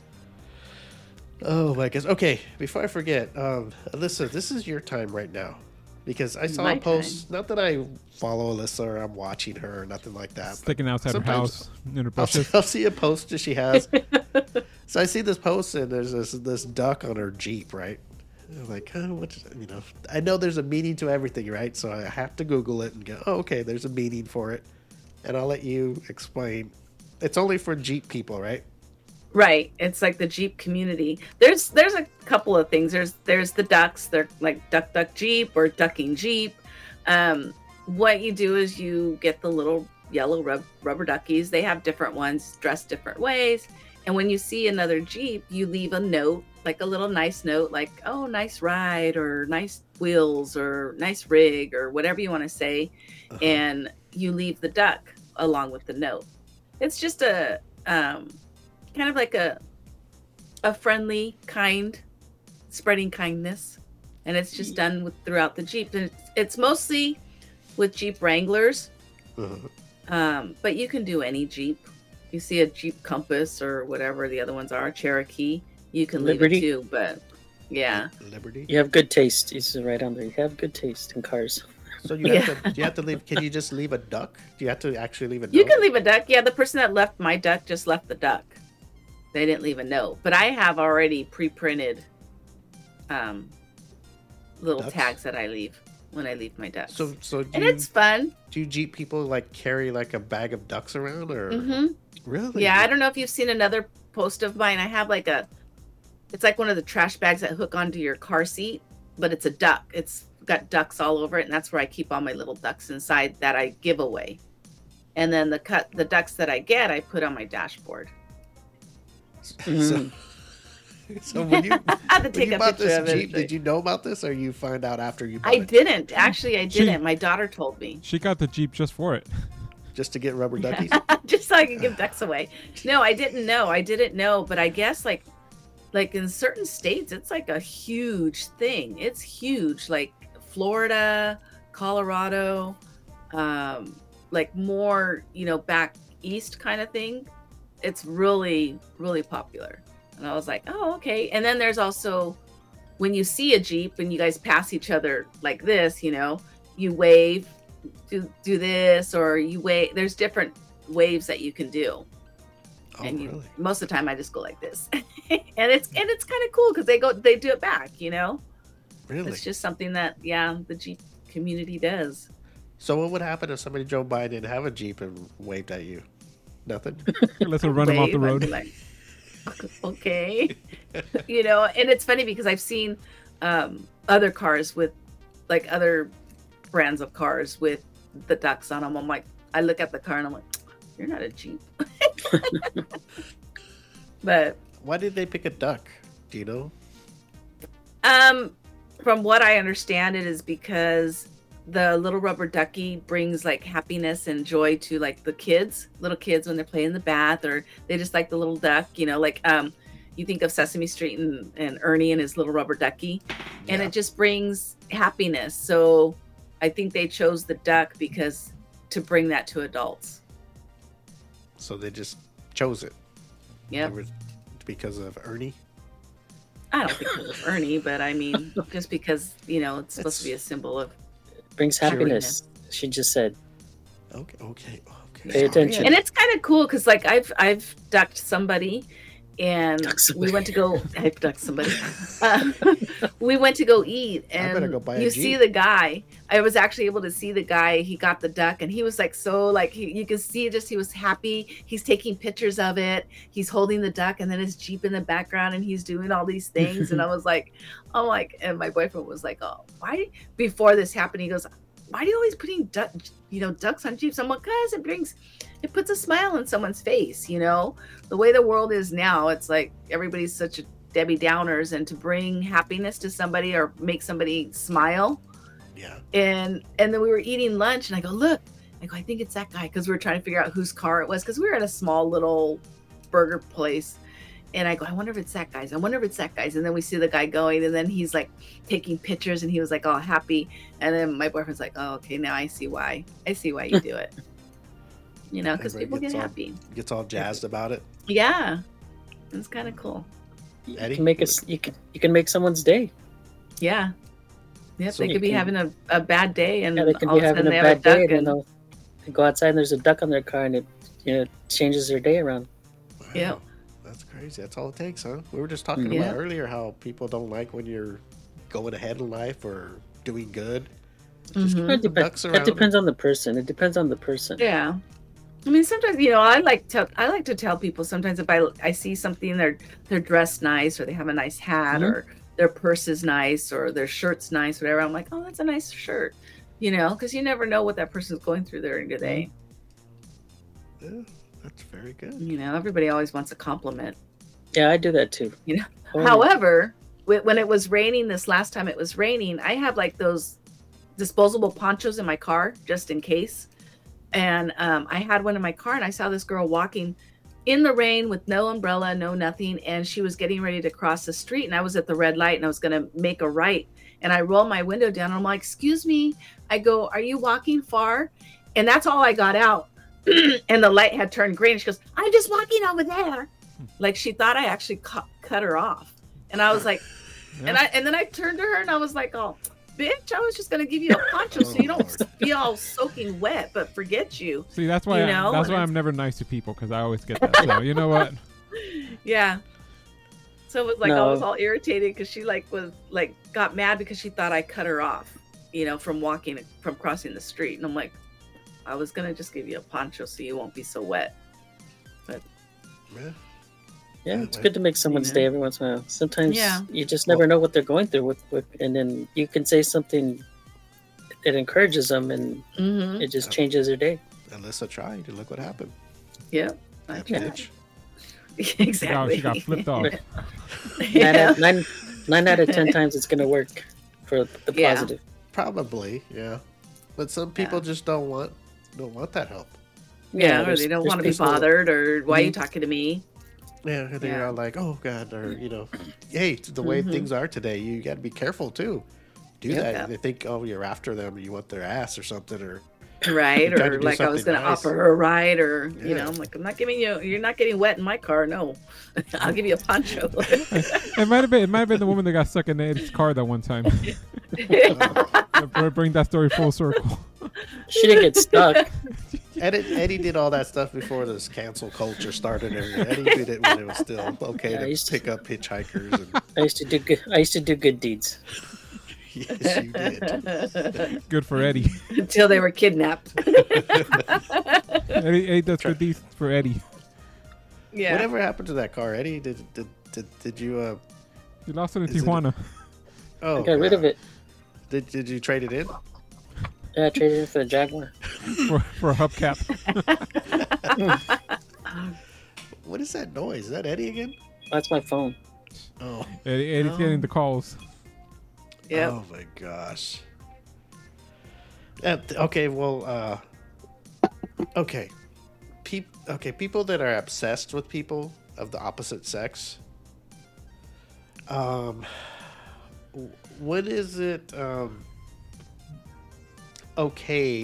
Oh my goodness. Okay, before I forget, um, Alyssa, this is your time right now. Because I saw My a post, not that I follow Alyssa or I'm watching her or nothing like that. but Sticking outside her sometimes house in her I'll, bushes. I'll see a post that she has. So I see this post and there's this this duck on her Jeep, right? And I'm like, oh, what? You know, I know there's a meaning to everything, right? So I have to Google it and go, oh, okay, there's a meaning for it, and I'll let you explain. It's only for Jeep people, right? Right. It's like the Jeep community. There's there's a couple of things. There's there's the ducks. They're like duck duck Jeep or ducking Jeep. Um, what you do is you get the little yellow rub, rubber duckies. They have different ones dressed different ways. And when you see another Jeep, you leave a note, like a little nice note, like, oh, nice ride or nice wheels or nice rig or whatever you want to say. Uh-huh. And you leave the duck along with the note. It's just a um, kind of like a a friendly, kind, spreading kindness. And it's just done with throughout the Jeep. And it's, it's mostly with Jeep Wranglers. Uh-huh. Um, but you can do any Jeep. You see a Jeep Compass or whatever the other ones are, Cherokee, you can Liberty. leave it too. But yeah, Liberty. You have good taste. It's right on there. You have good taste in cars. So you have to you have to leave. Can you just leave a duck? Do you have to actually leave a? you note? can leave a duck. Yeah, the person that left my duck just left the duck. They didn't leave a note, but I have already pre-printed um, little Ducks? tags that I leave when I leave my ducks. So so do and you, it's fun. do you Jeep people like carry like a bag of ducks around or hmm really? Yeah, I don't know if you've seen another post of mine. I have like a, it's like one of the trash bags that hook onto your car seat, but it's a duck. It's got ducks all over it, and that's where I keep all my little ducks inside that I give away. And then the cut, the ducks that I get, I put on my dashboard. So, so when you I had to when take you a bought picture this of it. Jeep, did you know about this, or you find out after you bought I it didn't actually. I She- didn't. My daughter told me She got the Jeep just for it. just to get rubber duckies? just so I could give ducks away. No, I didn't know. I didn't know, but I guess like, like in certain states, it's like a huge thing. It's huge, like Florida, Colorado, um, like more, you know, back east kind of thing. It's really, really popular. And I was like, oh, okay. And then there's also when you see a Jeep and you guys pass each other like this, you know, you wave, do do this, or you wave. There's different waves that you can do. Oh, and you, really? most of the time I just go like this, and it's and it's kind of cool because they go they do it back. You know, Really? it's just something that yeah the Jeep community does. So what would happen if somebody drove by and didn't have a Jeep and waved at you? Nothing. Let's run them off the Wave, I'd be road. like, okay, you know, and it's funny because I've seen um, other cars with like other brands of cars with the ducks on them. I'm like, I look at the car and I'm like, you're not a Jeep. But Why did they pick a duck? Do you know? um, from what I understand, it is because the little rubber ducky brings like happiness and joy to like the kids, little kids when they're playing in the bath, or they just like the little duck, you know, like um, you think of Sesame Street and, and Ernie and his little rubber ducky, and Yeah. it just brings happiness. So I think they chose the duck because to bring that to adults. So they just chose it. Yep. They were- because of Ernie. I don't think it was Ernie, but I mean, just because, you know, it's supposed to be a symbol of, Brings happiness. She just said, Okay. Okay. Okay. Pay attention. and it's kind of cool because like I've I've ducked somebody, and Ducked somebody. we went to go. I've ducked somebody. Uh, we went to go eat, I better and go buy a you see Jeep. the guy. I was actually able to see the guy. He got the duck, and he was like so like he, you can see just he was happy. He's taking pictures of it. He's holding the duck, and then his Jeep in the background, and he's doing all these things. And I was like, I'm like, and my boyfriend was like, oh, why? Before this happened, he goes, why are you always putting duck, you know, ducks on Jeeps? I'm like, cause it brings, it puts a smile on someone's face. You know, the way the world is now, it's like everybody's such a Debbie Downers, and to bring happiness to somebody or make somebody smile. Yeah. And and then we were eating lunch, and I go, look, I go, I think it's that guy, because we were trying to figure out whose car it was, because we were at a small little burger place. And I go, I wonder if it's that guy's. I wonder if it's that guy's. And then we see the guy going, and then he's like taking pictures, and he was like all happy. And then my boyfriend's like, oh, okay, now I see why. I see why you do it. You know, because Everybody people get gets all- happy. Gets all jazzed about it. Yeah, it's kind of cool. you Eddie? can make us. You can you can make someone's day. Yeah. Yep, So they you could be can- having a, a bad day, and Yeah, they could all be of a having sudden a they have a bad day, duck, and and they'll they go outside and there's a duck on their car, and it you know changes their day around. Wow. Yeah. That's crazy. That's all it takes, huh? We were just talking Yeah. about earlier how people don't like when you're going ahead in life or doing good. Just Mhm. keep It, the depends. ducks It around. depends on the person. It depends on the person. Yeah. I mean, sometimes, you know, I like to I like to tell people sometimes if I I see something, they're they're dressed nice, or they have a nice hat, Mhm. or their purse is nice, or their shirt's nice, whatever. I'm like, oh, that's a nice shirt, you know, because you never know what that person's going through during the day. Yeah, that's very good. You know, everybody always wants a compliment. Yeah, I do that too. You know, Oh, However, wh- when it was raining this last time it was raining, I have like those disposable ponchos in my car just in case. And um, I had one in my car, and I saw this girl walking in the rain with no umbrella, no nothing. And she was getting ready to cross the street. And I was at the red light, and I was going to make a right. And I rolled my window down. And I'm like, excuse me. I go, are you walking far? And that's all I got out. And the light had turned green. She goes, I'm just walking over there. Like she thought I actually cu- cut her off. And I was like, Yeah. and I and then I turned to her, and I was like, oh, bitch, I was just going to give you a poncho so you don't be all soaking wet, but forget you. See, that's why You I, know, that's and why it's- I'm never nice to people, because I always get that. So you know what? Yeah. So it was like I No. was all irritated because she like was like got mad because she thought I cut her off, you know, from walking from crossing the street. And I'm like, I was gonna just give you a poncho so you won't be so wet. Yeah. Yeah, it's good to make someone's Yeah. day every once in a while. Sometimes Yeah. you just never know what they're going through with, with and then you can say something that encourages them, and Mm-hmm. it just Yeah. changes their day. Alyssa tried, and look what happened. Yep. I That tried. bitch. She got, Exactly. she got flipped off. Nine, Yeah. out, nine, nine out of ten times it's gonna work for the Yeah. positive. Probably, yeah. But some people just don't want don't want that help. Yeah, or there's- they don't there's want to be people- bothered, or why are you Mhm. talking to me? Yeah, they're Yeah. all like, "Oh God," or you know, "Hey, the way Mhm. things are today, you got to be careful too." Do Yeah. that. Yeah. They think, "Oh, you're after them, you want their ass or something," or Right? You're trying to Or do like I was something going to nice. offer her a ride, or you Yeah. know, I'm like, I'm not giving you. You're not getting wet in my car. No, I'll give you a poncho. It might have been. It might have been the woman that got stuck in Eddie's car that one time. Br- Bring that story full circle. She didn't get stuck. Eddie, Eddie did all that stuff before this cancel culture started. And Eddie did it when it was still okay Yeah, I to used to- pick up hitchhikers. And I used to do good. I used to do good deeds. yes, you did. Good for Eddie. Until they were kidnapped. Eddie, Eddie does good deeds for Eddie. Yeah. Whatever happened to that car, Eddie? Did did did, did you? Uh, You lost it in Is it- Tijuana. oh, I got rid of God. it. Did did you trade it in? Yeah, I traded it for the Jaguar. for, for a hubcap. What is that noise? Is that Eddie again? That's my phone. Oh, Eddie, Eddie's Oh. getting the calls. Yep. oh my gosh. Uh, th- okay, well, uh, okay, Peop- okay, people that are obsessed with people of the opposite sex. Um, w- when is it um okay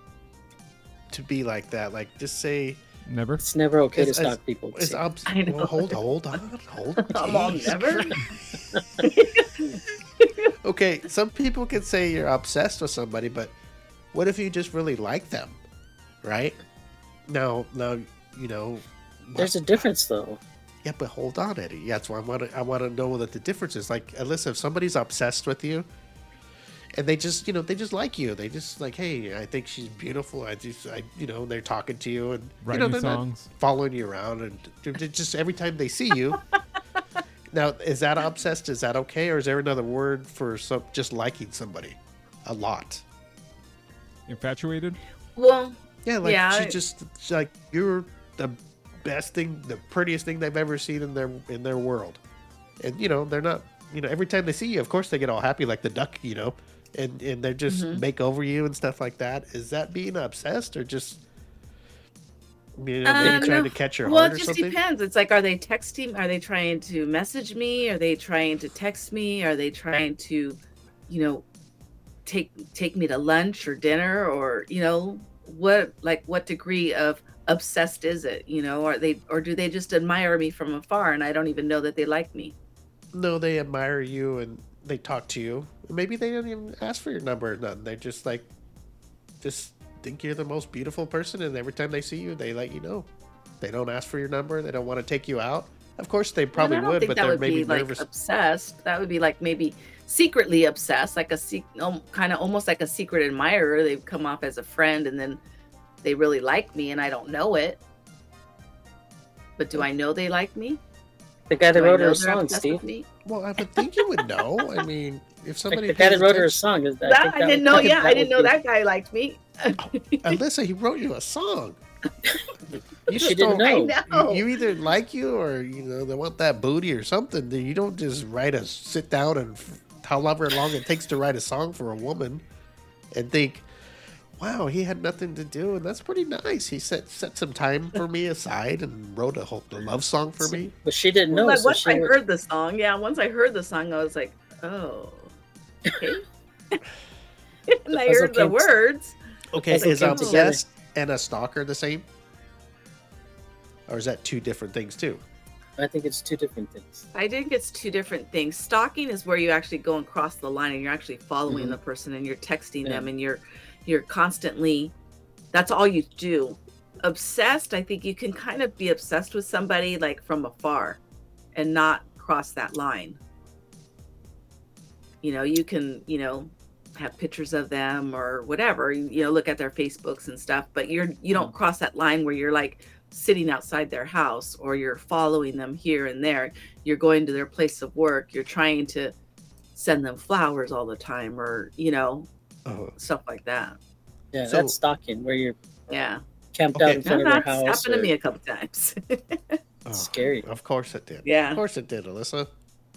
to be like that? Like, just say Never. It's never okay It's- to it's- stalk people. it's See, obs- I know. well, hold hold on, hold on. I'm all Jeez. never. Okay, some people can say you're obsessed with somebody, but what if you just really like them, right? Now, now, you know. there's a difference though. Yeah, but hold on, Eddie. Yeah, that's why I want to. I want to know what the difference is. Like, Alyssa, if somebody's obsessed with you, and they just, you know, they just like you. They just like, hey, I think she's beautiful. I just, I, you know, they're talking to you, and you Writing know, they're songs. not following you around, and they're they're just every time they see you. Now, is that obsessed? Is that okay, or is there another word for some just liking somebody a lot? Infatuated. Well, Yeah, like Yeah, she I- just she's like you're the best thing, the prettiest thing they've ever seen in their in their world, and you know they're not. You know, every time they see you, of course they get all happy like the duck. You know, and and they just Mm-hmm. make over you and stuff like that. Is that being obsessed or just you know maybe Uh, trying no. to catch your well, heart it or just something? depends. It's like, are they texting? Are they trying to message me? Are they trying to text me? Are they trying to, you know, take take me to lunch or dinner, or you know, what like what degree of obsessed is it? You know, are they or do they just admire me from afar and I don't even know that they like me? No, they admire you and they talk to you. Maybe they don't even ask for your number or nothing. They just like just think you're the most beautiful person, and every time they see you, they let you know. They don't ask for your number. They don't want to take you out. Of course, they probably And I don't would, think but that they're would maybe be like nervous. obsessed. That would be like maybe secretly obsessed, like a sec- um, kind of almost like a secret admirer. They've come off as a friend, and then they really like me, and I don't know it. But do I know they like me? The guy that Do I wrote know her a they're song, obsessed Steve. with me? Well, I would think you would know. I mean, if Like somebody the guy that pays wrote her a attention- song. Is that, That, think I that didn't would- know. think Yeah, that I didn't would know be- that guy liked me. Alyssa, he wrote you a song. You She just didn't don't- know. I know. You, you either like you or you know they want that booty or something. You don't just write a sit down and f- however long it takes to write a song for a woman and think, wow, he had nothing to do, and that's pretty nice. He set set some time for me aside and wrote a whole a love song for me. But she didn't know. Like, so once she I would- heard the song, yeah, once I heard the song, I was like, oh, okay. And I puzzle heard the came- words. Okay, Puzzle is came obsessed and a stalker the same, or is that two different things too? I think it's two different things. I think it's two different things. Stalking is where you actually go and cross the line, and you're actually following Mhm. the person, and you're texting Yeah. them, and you're you're constantly. That's all you do. Obsessed, I think you can kind of be obsessed with somebody like from afar, and not cross that line. You know, you can you know have pictures of them or whatever. You, you know, look at their Facebooks and stuff, but you're you don't cross that line where you're like sitting outside their house or you're following them here and there. You're going to their place of work. You're trying to send them flowers all the time, or you know, Oh, stuff like that. Yeah, So- that's stalking, where you're Yeah, camped Okay. out in no, front of that's their house. happened to or- me a couple times. oh, Scary. Of course it did. Yeah. Of course it did, Alyssa.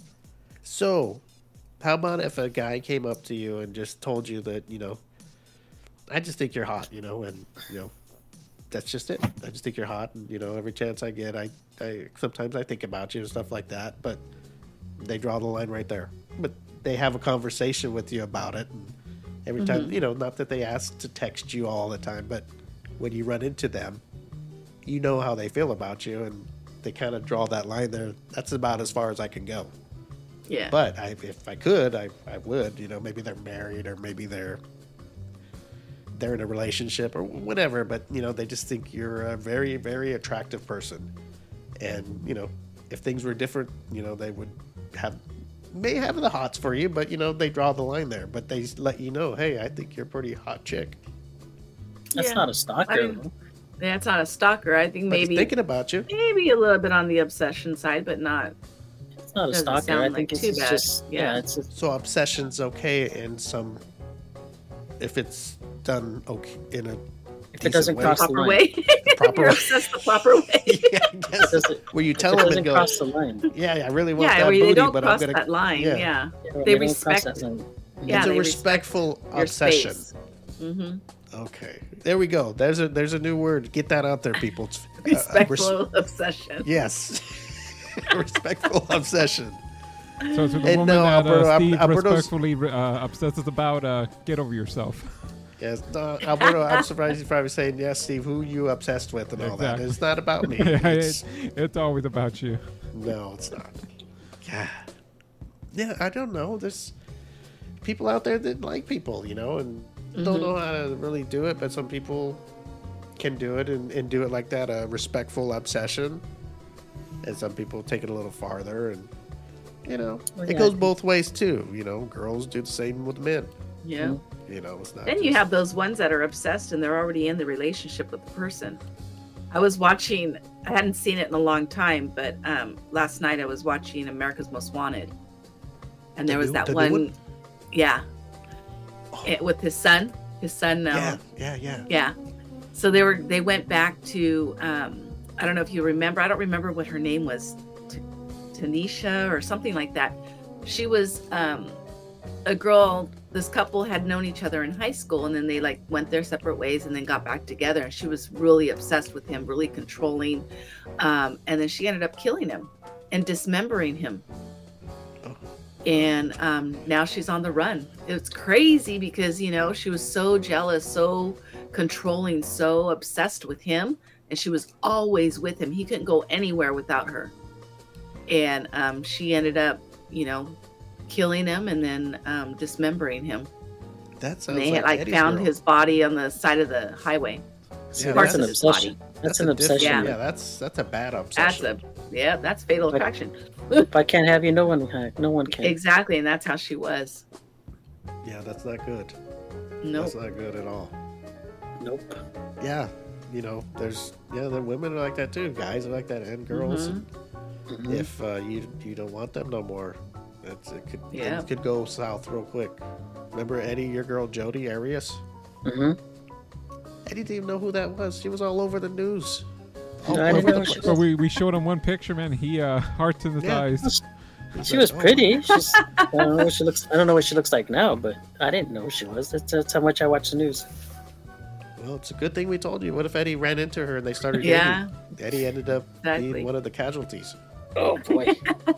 So, how about if a guy came up to you and just told you that, you know, I just think you're hot, you know, and, you know, that's just it. I just think you're hot, and, you know, every chance I get, I, I sometimes I think about you and stuff like that, but they draw the line right there. But they have a conversation with you about it, and every time, Mhm. you know, not that they ask to text you all the time, but when you run into them, you know how they feel about you, and they kind of draw that line there. That's about as far as I can go. Yeah. But I, if I could, I, I would. You know, maybe they're married, or maybe they're they're in a relationship or whatever, but you know they just think you're a very very attractive person, and you know if things were different, you know they would have may have the hots for you, but you know they draw the line there, but they let you know, hey, I think you're a pretty hot chick. That's Yeah. not a stalker. I mean, yeah, it's not a stalker. I think But he's maybe thinking about you. maybe a little bit on the obsession side, but not. it's not a doesn't stalker. sound I like think it's, too it's bad. just yeah. Yeah. It's just, So obsession's okay in some, if it's done okay in a if decent it doesn't way. cross the Proper line. way. proper You're way. obsessed the proper way. Yeah, I guess. Does it, Where you if tell it them doesn't and go, cross the line. yeah, I really want Yeah, that where booty, they don't but cross I'm gonna. that line. yeah. Yeah. Yeah, when They don't cross respect- that line. Yeah, it's a they respectful Your obsession. space. Mm-hmm. Okay, there we go. There's a there's a new word. Get that out there, people. It's, uh, res- Respectful obsession. yes, respectful obsession. So to the And woman no, that Alberto, uh, Al- Steve Alberto's- respectfully uh, obsesses about, uh, get over yourself. Yes, no, Alberto. I'm surprised he's probably saying yes, Steve. Who you obsessed with and all that? Exactly. It's not about me. Yeah, It's, it, it's always about you. no, it's not. Yeah, yeah. I don't know. There's people out there that like people, you know, and don't Mhm. know how to really do it. But some people can do it and, and do it like that, a respectful obsession. And some people take it a little farther, and you know, Well, it yeah, goes I think- both ways too. You know, girls do the same with men. Yeah. You know, it's not. Then you just- have those ones that are obsessed and they're already in the relationship with the person. I was watching, I hadn't seen it in a long time, but um, last night I was watching America's Most Wanted. And The there was new- that the new one, one? yeah, Oh, it, with his son. His son, uh, yeah, yeah, yeah. yeah. So they were, they went back to, um, I don't know if you remember, I don't remember what her name was, T- Tanisha or something like that. She was um, a girl, this couple had known each other in high school, and then they like went their separate ways and then got back together. And she was really obsessed with him, really controlling. Um, and then she ended up killing him and dismembering him. Oh. And um, now she's on the run. It's crazy because, you know, she was so jealous, so controlling, so obsessed with him. And she was always with him. He couldn't go anywhere without her. And um, she ended up, you know, killing him and then um, dismembering him. That And sounds they like, had like Eddie's found girl. his body on the side of the highway. Yeah, That's an of his obsession. body. That's, an a different- obsession. Yeah, that's that's a bad That's obsession. a yeah, that's fatal But- attraction. If I can't have you, no one can. No one can. Exactly, and that's how she was. Yeah, that's not good. No, That's not good at all. Nope. Yeah, you know, there's yeah, the women are like that too. Guys are like that, and girls. Mhm. And if uh, you you don't want them no more, it's, it could Yeah. things could go south real quick. Remember Eddie, your girl Jody Arias? hmm Eddie didn't even know who that was. She was all over the news. All No, I didn't over know the she place. But we, we showed him one picture, man. He uh, hearts in his Yeah. eyes. He's She like, was "Oh, pretty. She's. I don't know what she looks. I don't know what she looks like now, but I didn't know who she was. That's, that's how much I watch the news. Well, it's a good thing we told you. What if Eddie ran into her and they started Yeah. dating? Eddie ended up Exactly. being one of the casualties. Oh boy,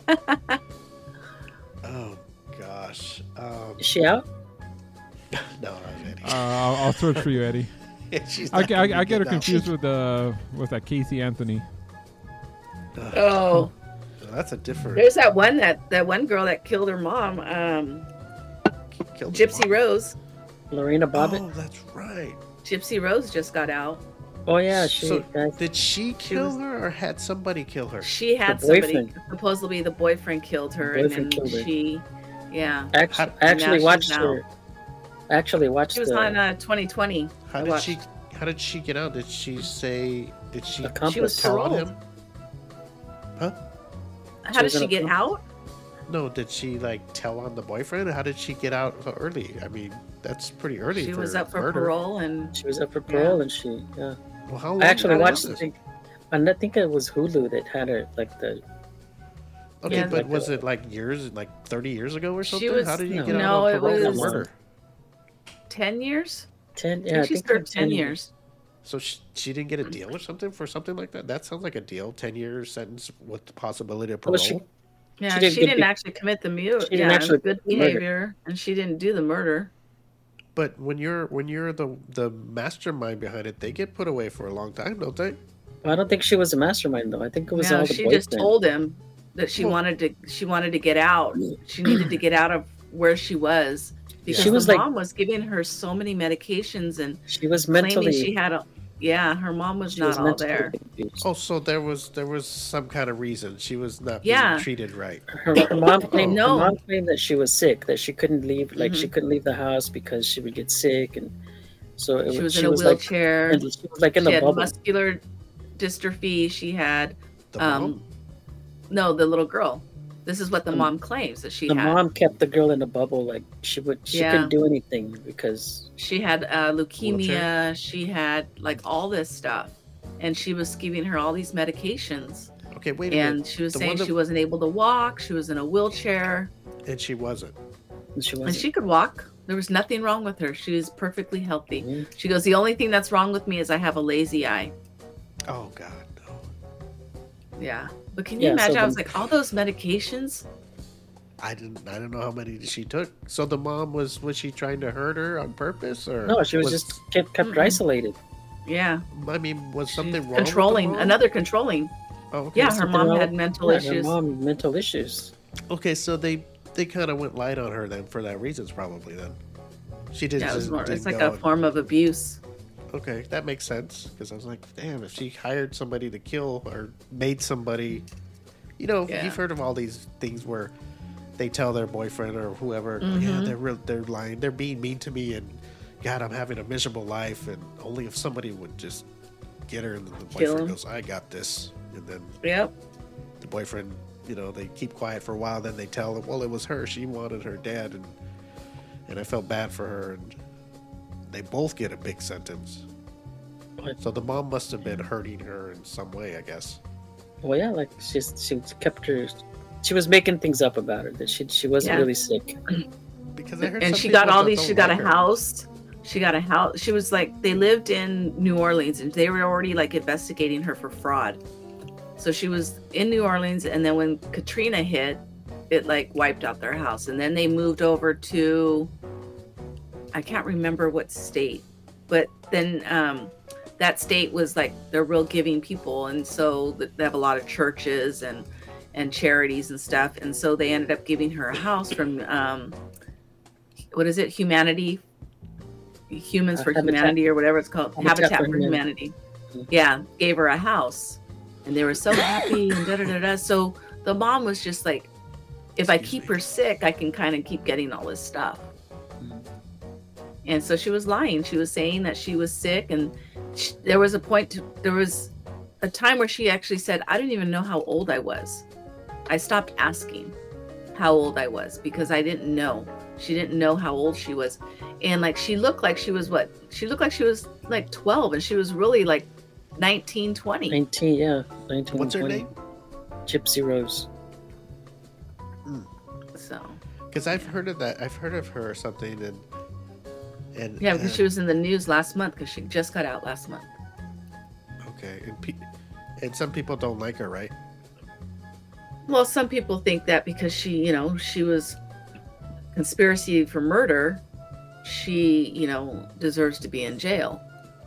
Oh gosh. Um, is she out? no, not Eddie. Uh, I'll, I'll search for you, Eddie. She's I, not I, gonna I get her out. confused with uh, with that Casey Anthony. Ugh, oh, that's a different. there's that one that that one girl that killed her mom, um, killed Gypsy mom. Rose. Lorena Bobbitt. Oh, that's right. Gypsy Rose just got out. Oh, yeah, she. So, uh, did she kill was- her or had somebody kill her? She had The somebody boyfriend. supposedly the boyfriend killed her, The and boyfriend then killed her. she, yeah, actually, How- I actually now she's watched out. her. I actually watched she was the, on uh, twenty twenty. How I did watched. she? How did she get out? Did she say? Did she accomplice. She was tell on paroled. him? Huh? How She did was in she a get film. out? No, did she like tell on the boyfriend? How did she get out so early? I mean, that's pretty early. She for was up for murder. parole, and She was up for parole, and she. Yeah. Well, how long I actually ago watched. was I this? think, and I think it was Hulu that had her like the. Okay, Yeah, but like was the- it like years, like thirty years ago or She something? was- How did you no. get No, out it of parole for was- murder? ten years. Ten. I Yeah, think I she think served it was ten years. So she, she didn't get a deal or something for something like that? That sounds like a deal. ten year sentence with the possibility of parole. Well, she- Yeah, she didn't didn't, get the- actually commit the mute. she didn't Yeah, actually good commit the murder. behavior, and she didn't do the murder. But when you're when you're the the mastermind behind it, they get put away for a long time, don't they? I don't think she was a mastermind though. I think it was No, all the she boyfriend. just told him that she Well- wanted to. She wanted to get out. She needed to get out of where she was, because She was the like- mom was giving her so many medications and She was claiming mentally. she had a. Yeah, her mom was she not was all mentally there. abused. Oh, so there was there was some kind of reason she was not Yeah. being treated right. Her, her mom claimed. No. Her mom claimed that she was sick, that she couldn't leave, like she Mhm. couldn't leave the house because she would get sick, and so it She was. was She in a was like, wheelchair. and she was like in She the had bubble. muscular dystrophy. She had The mom? um, no, the little girl. This is what the Um, mom claims that she The had. mom kept the girl in a bubble, like she would. She Yeah. couldn't do anything because She had uh, leukemia. Wheelchair? She had like all this stuff, and she was giving her all these medications. Okay, wait a minute. And she was The saying one that- she wasn't able to walk. She was in a wheelchair, And she wasn't. she and wasn't. she could walk. There was nothing wrong with her. She was perfectly healthy. Mhm. She goes, the only thing that's wrong with me is I have a lazy eye. Oh God, no. Yeah. But can you Yeah, so imagine? I the- was like, all those medications. I didn't. I don't know how many she took. So the mom was was she trying to hurt her on purpose or No, she was, just kept kept Mm-mm. isolated. Yeah. I mean, was something She's wrong? with the controlling. mom? Был controlling. Oh, okay. Yeah, her something mom wrong had with- mental Yeah, issues. Her mom mental issues. Okay, so they they kind of went light on her then for that reasons probably then. She didn't. Yeah, it was just, more, didn't it's like go a and- form of abuse. Okay, that makes sense because I was like, damn, if she hired somebody to kill or made somebody, you know, Yeah. you've heard of all these things where they tell their boyfriend or whoever, "Oh, yeah, Mhm. they're real, they're lying, they're being mean to me, and God, I'm having a miserable life, and only if somebody would just get her, and then the Kill boyfriend him. goes, I got this, and then Yep. the boyfriend, you know, they keep quiet for a while, then they tell him, well, it was her, she wanted her dad, and and I felt bad for her, and they both get a big sentence. What? So the mom must have been hurting her in some way, I guess. Well, yeah, like she's she kept her. She was making things up about her that she she wasn't Yeah. really sick. Because I heard And some she got people all that these. don't She got a like her. house. She got a house. She was like, they lived in New Orleans, and they were already like investigating her for fraud. So she was in New Orleans, and then when Katrina hit, it like wiped out their house, and then they moved over to, I can't remember what state, but then um, that state was like they're real giving people, and so th- they have a lot of churches and and charities and stuff, and so they ended up giving her a house from um, what is it, Humanity, Humans Uh, for Habitat- Humanity, or whatever it's called, Habitat Habitat, for for Humanity. Humanity. Yeah, gave her a house, and they were so happy and da da da da. So the mom was just like, if I Excuse keep me. her sick, I can kind of keep getting all this stuff. Mhm. And so she was lying. She was saying that she was sick, and sh there was a point. To, there was a time where she actually said, "I didn't even know how old I was. I stopped asking how old I was because I didn't know." She didn't know how old she was, and like she looked like she was what? She looked like she was like twelve, and she was really like nineteen, twenty. Nineteen, yeah, nineteen. What's her twenty. name? Gypsy Rose. So Because I've heard of that. I've heard of her or something, and and yeah, because uh, she was in the news last month because she just got out last month. okay, and pe- and some people don't like her, right? Well, some people think that because she, you know, she was conspiracy for murder, she, you know, deserves to be in jail.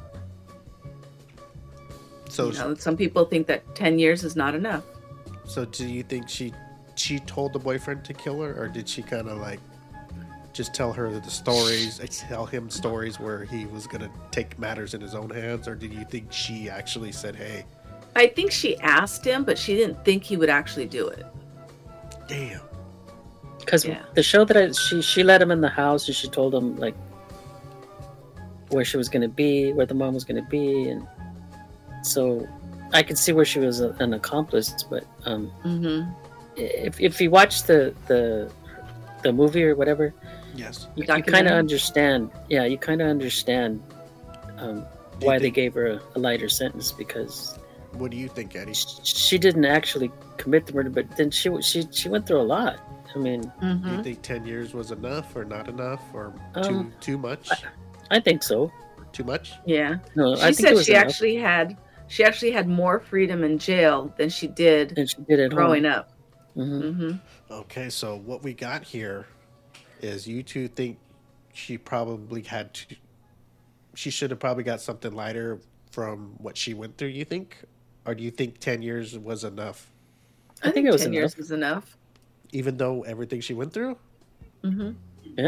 So You know, some people think that ten years is not enough. so do you think she she told the boyfriend to kill her, or did she kind of like just tell her the stories, tell him stories where he was gonna take matters in his own hands, or did you think she actually said, "Hey, I think she asked him, but she didn't think he would actually do it. damn"? Because Yeah. the show that I, she she let him in the house and she told him like where she was going to be, where the mom was going to be, and so I could see where she was a, an accomplice. But um, Mm-hmm. if if you watch the the the movie or whatever, Yes. you, you kind of Documentary? understand. Yeah, you kind of understand um, Do you why they think- gave her a, a lighter sentence because What do you think, Eddie? sh- she didn't actually commit the murder, but then she she she went through a lot. I mean, Do Mm-hmm. you think ten years was enough, or not enough, or too Um, too much? I think so. Too much? Yeah. No, She I think it said was she enough, actually had she actually had more freedom in jail than she did and she did it growing up. hmm Mm-hmm. Okay, so what we got here is you two think she probably had to. She should have probably got something lighter from what she went through. You think, or do you think ten years was enough, I think it was ten enough. years was enough. even though everything she went through? Mm-hmm. Yeah.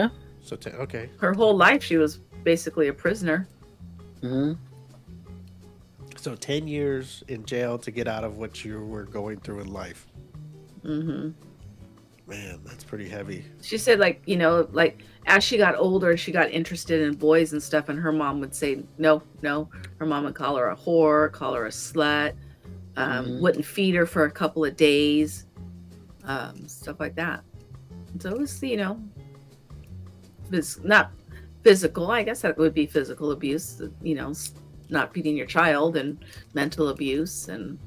So ten, okay. Her whole life, she was basically a prisoner. hmm So ten years in jail to get out of what you were going through in life. hmm Man, that's pretty heavy. She said, like, you know, like as she got older, she got interested in boys and stuff, and her mom would say, no, no. Her mom would call her a whore, call her a slut, um, Mhm. wouldn't feed her for a couple of days, um, stuff like that. And so it was, you know, it's not physical. I guess that would be physical abuse, you know, s- not feeding your child, and mental abuse and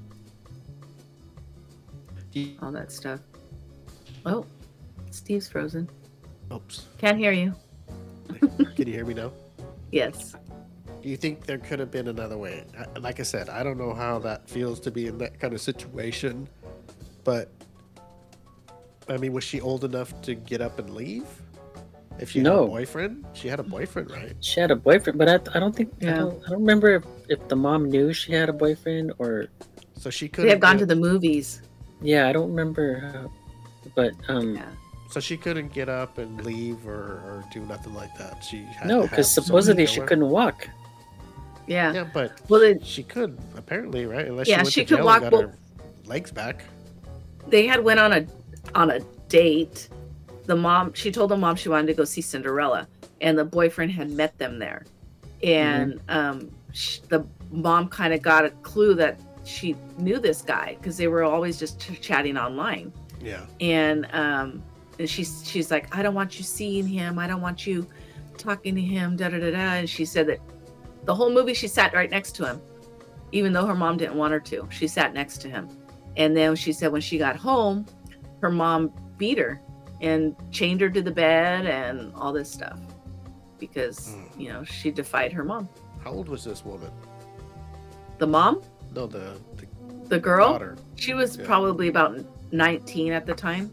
Do all that stuff. Oh, Steve's frozen. Oops. Can't hear you. Can you hear me now? Yes. Do you think there could have been another way? I- Like I said, I don't know how that feels to be in that kind of situation, but I mean, was she old enough to get up and leave? If she had No. a boyfriend, she had a boyfriend, right? She had a boyfriend, but I, I don't think I Yeah. don't, I don't remember if, if the mom knew she had a boyfriend or So she could They have gone to the movies. yeah, I don't remember. How, but um, Yeah. So she couldn't get up and leave or, or do nothing like that. She had no, to have because somebody supposedly go she with- couldn't walk. Yeah. Yeah, but Well, it, she could apparently, right? Unless Yeah, she went she to could jail walk, and got well- her legs back. they had went on a on a date. The mom, she told the mom she wanted to go see Cinderella, and the boyfriend had met them there. And um, sh- the mom kind of got a clue that she knew this guy because they were always just ch- chatting online. Yeah. And um, and she's she's like, I don't want you seeing him. I don't want you talking to him. Da da da da. And she said that the whole movie she sat right next to him, even though her mom didn't want her to. She sat next to him. And then she said when she got home, her mom beat her and chained her to the bed and all this stuff because Mm. you know she defied her mom. How old was this woman? The mom, No, the, the the girl, daughter. she was Yeah. probably about nineteen at the time.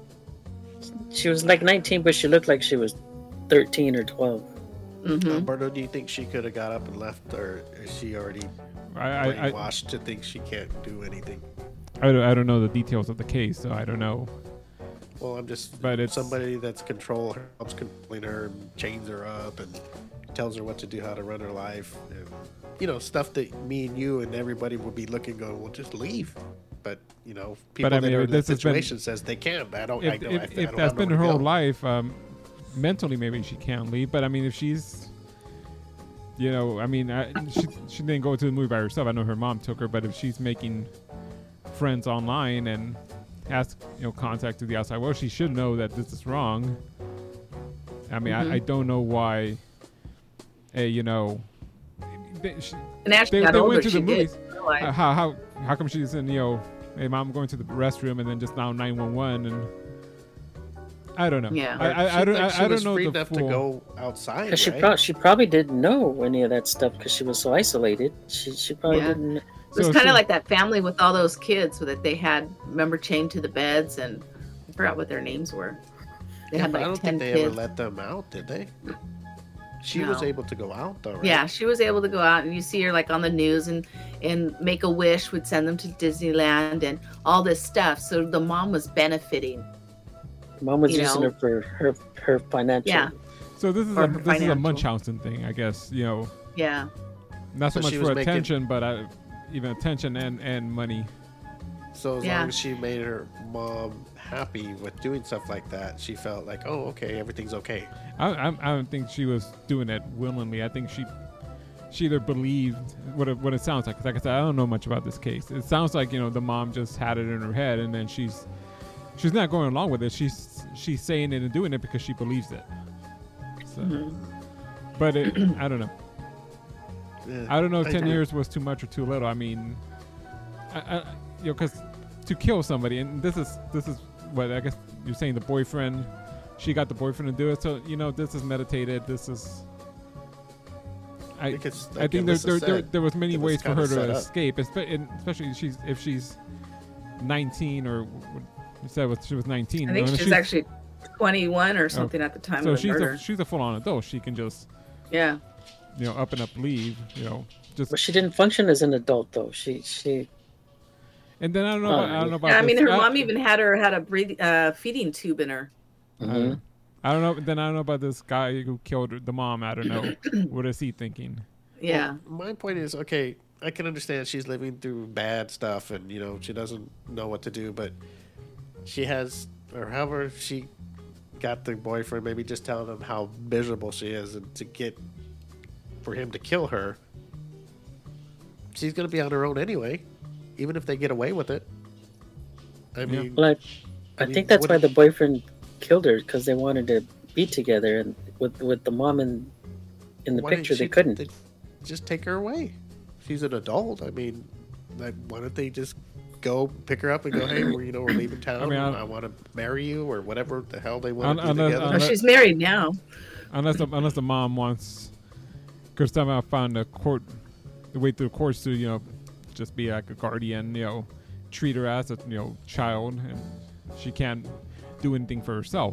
She was like nineteen, but she looked like she was thirteen or twelve. hmm Alberto, do you think she could have got up and left, or is she already I, I, I, brainwashed to think she can't do anything? I, don't, I don't know the details of the case, so I don't know. Well, I'm just But it's- somebody that's control her, helps controlling her, and chains her up, and tells her what to do, how to run her life, and, you know, stuff that me and you and everybody would be looking, going, well, just leave. But you know, people I that mean, are if in that this has been- situation says they can't. I don't. I If, know. if, I, I if don't that's have been her nowhere to whole go. life, um, mentally maybe she can't leave. But I mean, if she's, you know, I mean, I, she she didn't go to the movie by herself. I know her mom took her, but if she's making friends online and has you know contact to the outside world, she should know that this is wrong. I mean, Mhm. I, I don't know why. Hey, you know, they, she, And as she they, got they older, went to she the did movies. realize. Uh, how how how come she's in you know, hey mom, I'm going to the restroom, and then just now nine one one, and I don't know. Yeah. I I, I She- don't like, I, she I don't was know free the enough full. to go outside. Because she, right? pro- she probably didn't know any of that stuff because she was so isolated. She she probably Yeah. didn't. It was So- kind so- of like that family with all those kids, so that they had, remember, chained to the beds, and I forgot what their names were. They Yeah, had but like I don't ten think they kids. ever let them out, did they? She was No. able to go out though, right? Yeah, she was able to go out, and you see her like on the news, and and Make a Wish would send them to Disneyland and all this stuff. So the mom was benefiting. Mom was You using know. her for her her financial. Yeah. So this is Or a her this is a financial. Munchausen thing, I guess. You know, Yeah, not so, So much she for was making- attention, but I, even attention and and money. So as Yeah. long as she made her mom happy with doing stuff like that, she felt like, oh, okay, everything's okay. I I, I don't think she was doing it willingly. I think she she either believed what it, what it sounds like. 'Cause like I said, I don't know much about this case. It sounds like you know the mom just had it in her head, and then she's she's not going along with it. She's she's saying it and doing it because she believes it. So, Mhm. but it, I don't know. Yeah. I don't know if I ten don't- years was too much or too little. I mean, I, I, you know, because to kill somebody, and this is this is what I guess you're saying. The boyfriend, she got the boyfriend to do it. So you know, this is meditated. This is. I, think it's I like think there, Alyssa there, there, said, there was many it was ways for kinda her set to up. escape, espe- and especially if she's if she's nineteen or what you said was she was nineteen. I think you know, she was she's- actually twenty-one or something at the time so of the she's murder. a, she's a full on adult. She can just yeah, you know up and up leave. You know just But she didn't function as an adult though. She she and then I don't know. Oh, about, I don't know about. yeah. I mean, this. her I- mom even had her had a breathing, uh, feeding tube in her. I mhm. don't know. I don't know. Then I don't know about this guy who killed the mom. I don't know. What is he thinking? Yeah. Well, my point is, okay, I can understand she's living through bad stuff and, you know, she doesn't know what to do, but she has, or however she got the boyfriend, maybe just telling him how miserable she is and to get, for him to kill her, she's going to be on her own anyway, even if they get away with it. I mean, Well, I, I, I mean, think that's what why if- the boyfriend killed her, because they wanted to be together, and with with the mom in in the why didn't picture, she- they couldn't. they just take her away. She's an adult. I mean, like, why don't they just go pick her up and go, hey, we're, you know, we're leaving town. I mean, I- I, want to marry you, or whatever the hell they want Un- to do unless- together. Well, unless- she's married now. Unless the, unless the mom wants, because somehow found a court, the way through the courts to, you know, just be like a guardian, you know, treat her as a, you know, child, and she can't do anything for herself.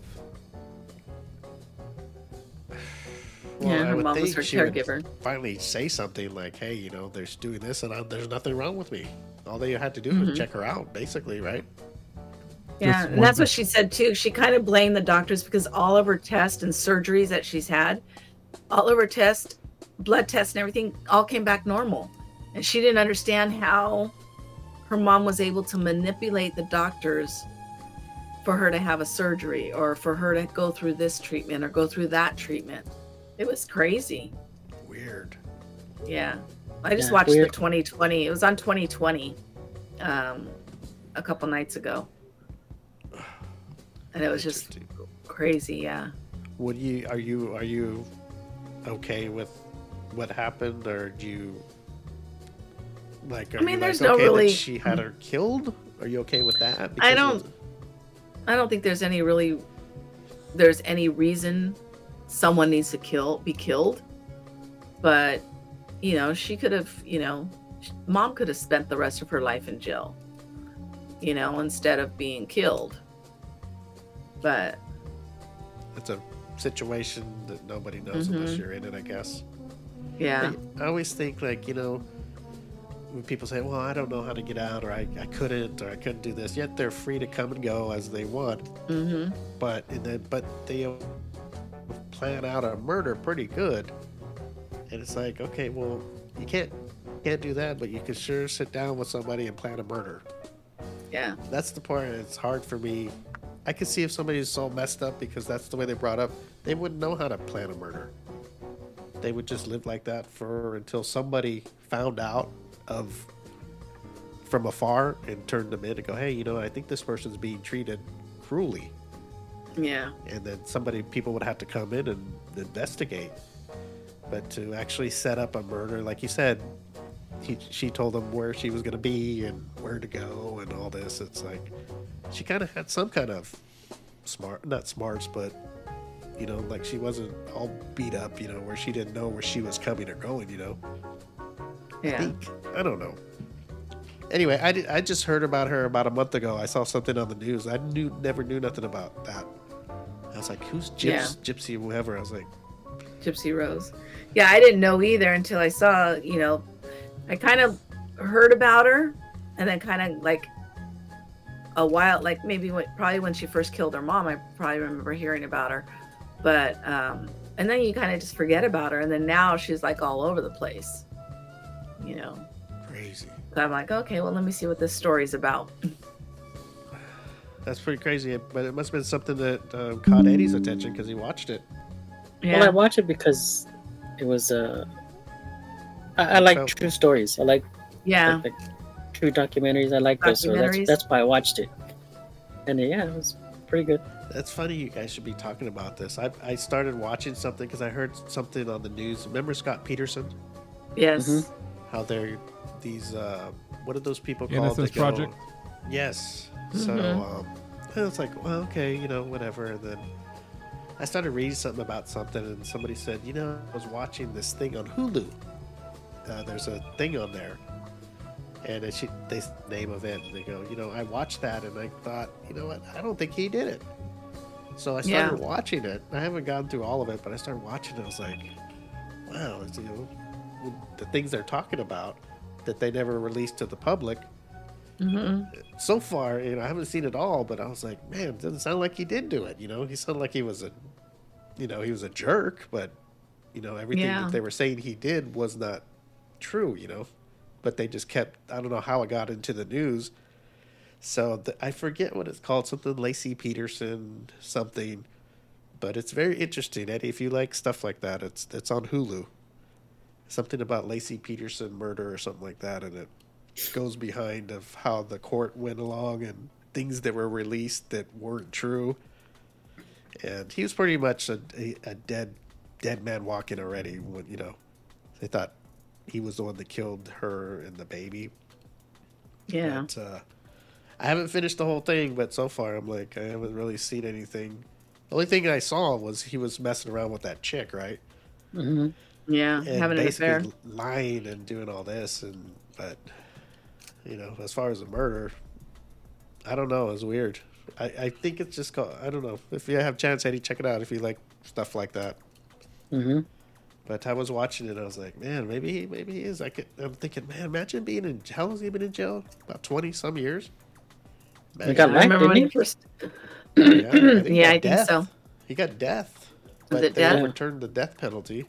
Well, Yeah, I her would mom was think her she would caregiver. finally say something like, hey, you know, there's doing this and I, there's nothing wrong with me. All they had to do Mhm. was check her out, basically, right? Yeah, Just and that's one- what she said too. She kind of blamed the doctors because all of her tests and surgeries that she's had, all of her tests, blood tests and everything, all came back normal. And she didn't understand how her mom was able to manipulate the doctors for her to have a surgery or for her to go through this treatment or go through that treatment. It was crazy. Weird. Yeah. I just Yeah, watched weird. the twenty twenty. It was on twenty twenty um, a couple nights ago. And it was just Interesting. crazy, yeah. Would you, are you, are you okay with what happened, or do you, like, are I mean, you there's like, no okay really- that she had her killed? Are you okay with that? I Because don't- of- I don't think there's any really there's any reason someone needs to kill be killed. But, you know, she could have, you know, sh- mom could have spent the rest of her life in jail, you know, instead of being killed. But It's a situation that nobody knows unless Mhm. you're in it, I guess. yeah. I, I always think, like, you know, when people say, well, I don't know how to get out, or I, I couldn't, or I couldn't do this, yet they're free to come and go as they want. Mhm. But and then, but they plan out a murder pretty good. And it's like, okay, well, you can't can't do that, but you can sure sit down with somebody and plan a murder. Yeah. That's the part. It's hard for me. I could see if somebody's so messed up because that's the way they brought up, they wouldn't know how to plan a murder. They would just live like that for until somebody found out of from afar and turned them in and go, hey, you know, I think this person's being treated cruelly. Yeah. And then somebody, people would have to come in and investigate. But to actually set up a murder, like you said, he, she told them where she was going to be and where to go and all this. It's like she kind of had some kind of smart, not smarts, but you know, like she wasn't all beat up, you know, where she didn't know where she was coming or going, you know. I Yeah. think. I don't know. Anyway, I, did, I just heard about her about a month ago. I saw something on the news. I knew never knew nothing about that. I was like, who's Gyps, Yeah. Gypsy, whoever? I was like, Gypsy Rose. Yeah, I didn't know either until I saw, you know, I kind of heard about her and then kind of like a while, like maybe when, probably when she first killed her mom, I probably remember hearing about her. But, um, and then you kind of just forget about her. And then now she's like all over the place, you know. crazy. So I'm like, okay, well, let me see what this story's about. That's pretty crazy. But it must have been something that um, caught Eddie's attention because he watched it. Yeah. Well, I watch it because it was uh, I, I like So- true stories. I like, yeah. like, like true documentaries. I like those, so that's Documentaries. that's why I watched it. And yeah, it was pretty good. That's funny. You guys should be talking about this. I, I started watching something because I heard something on the news. Remember Scott Peterson? Yes. Mhm. How they're these, uh, what are those people called? Innocence that go- Project? Yes. So Mhm. um, I was like, well, okay, you know, whatever. And then I started reading something about something, and somebody said, you know, I was watching this thing on Hulu. Uh, there's a thing on there, and it, she, they s- name of it, and they go, you know, I watched that, and I thought, you know what, I don't think he did it. So I started Yeah. watching it. I haven't gone through all of it, but I started watching it. I was like, wow, it's, you know, the things they're talking about that they never released to the public. hmm So far, you know, I haven't seen it all, but I was like, man, it doesn't sound like he did do it. You know, he sounded like he was a you know, he was a jerk, but you know, everything Yeah. that they were saying he did was not true, you know. But they just kept, I don't know how it got into the news. So the, I forget what it's called, something Lacey Peterson, something. But it's very interesting, Eddie. If you like stuff like that, it's it's on Hulu. Something about Lacey Peterson murder or something like that, and it goes behind of how the court went along and things that were released that weren't true. And he was pretty much a, a, a dead dead man walking already. When you know, they thought he was the one that killed her and the baby. Yeah. But, uh, I haven't finished the whole thing, but so far I'm like I haven't really seen anything. The only thing I saw was he was messing around with that chick, right? hmm Yeah. And Having an basically affair. lying and doing all this, and but you know, as far as the murder, I don't know. It's weird. I, I think it's just called. I don't know. If you have a chance, Eddie, check it out if you like stuff like that. hmm But I was watching it, I was like, man, maybe he, maybe he is. I could, I'm thinking, man, imagine being in. How long has he been in jail? About twenty some years. He got I life, remember when didn't he he? first. Yeah, I think, he Yeah, got I think death. so. He got death, Was but it they death? overturned the death penalty.